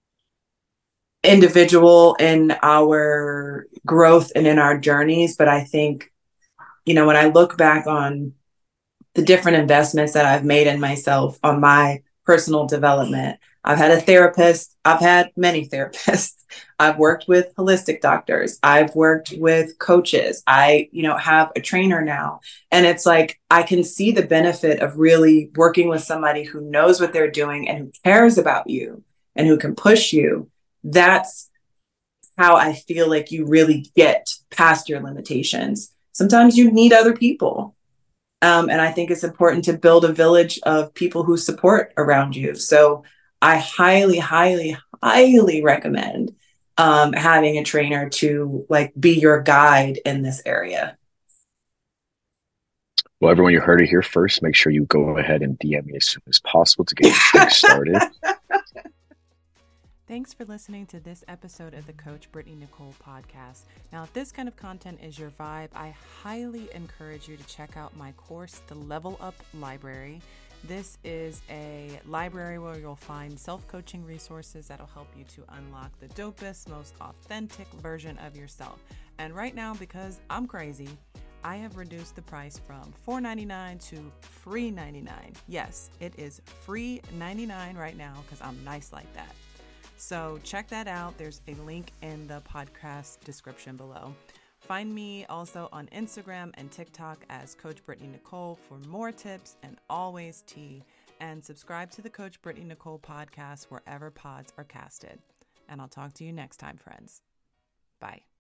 individual in our growth and in our journeys. But I think, you know, when I look back on the different investments that I've made in myself, on my personal development, I've had a therapist. I've had many therapists. I've worked with holistic doctors. I've worked with coaches. I, you know, have a trainer now. And it's like, I can see the benefit of really working with somebody who knows what they're doing and who cares about you and who can push you. That's how I feel like you really get past your limitations. Sometimes you need other people. Um, and I think it's important to build a village of people who support around you. So I highly, highly, highly recommend um, having a trainer to like be your guide in this area. Well, everyone, you heard it here first. Make sure you go ahead and D M me as soon as possible to get things started. Thanks for listening to this episode of the Coach Brittany Nicole podcast. Now, if this kind of content is your vibe, I highly encourage you to check out my course, The Level Up Library. This is a library where you'll find self-coaching resources that'll help you to unlock the dopest, most authentic version of yourself. And right now, because I'm crazy, I have reduced the price from four ninety-nine to free ninety-nine. Yes, it is free ninety-nine right now because I'm nice like that. So check that out. There's a link in the podcast description below. Find me also on Instagram and TikTok as Coach Brittany Nicole for more tips and always tea. And subscribe to the Coach Brittany Nicole podcast wherever pods are casted. And I'll talk to you next time, friends. Bye.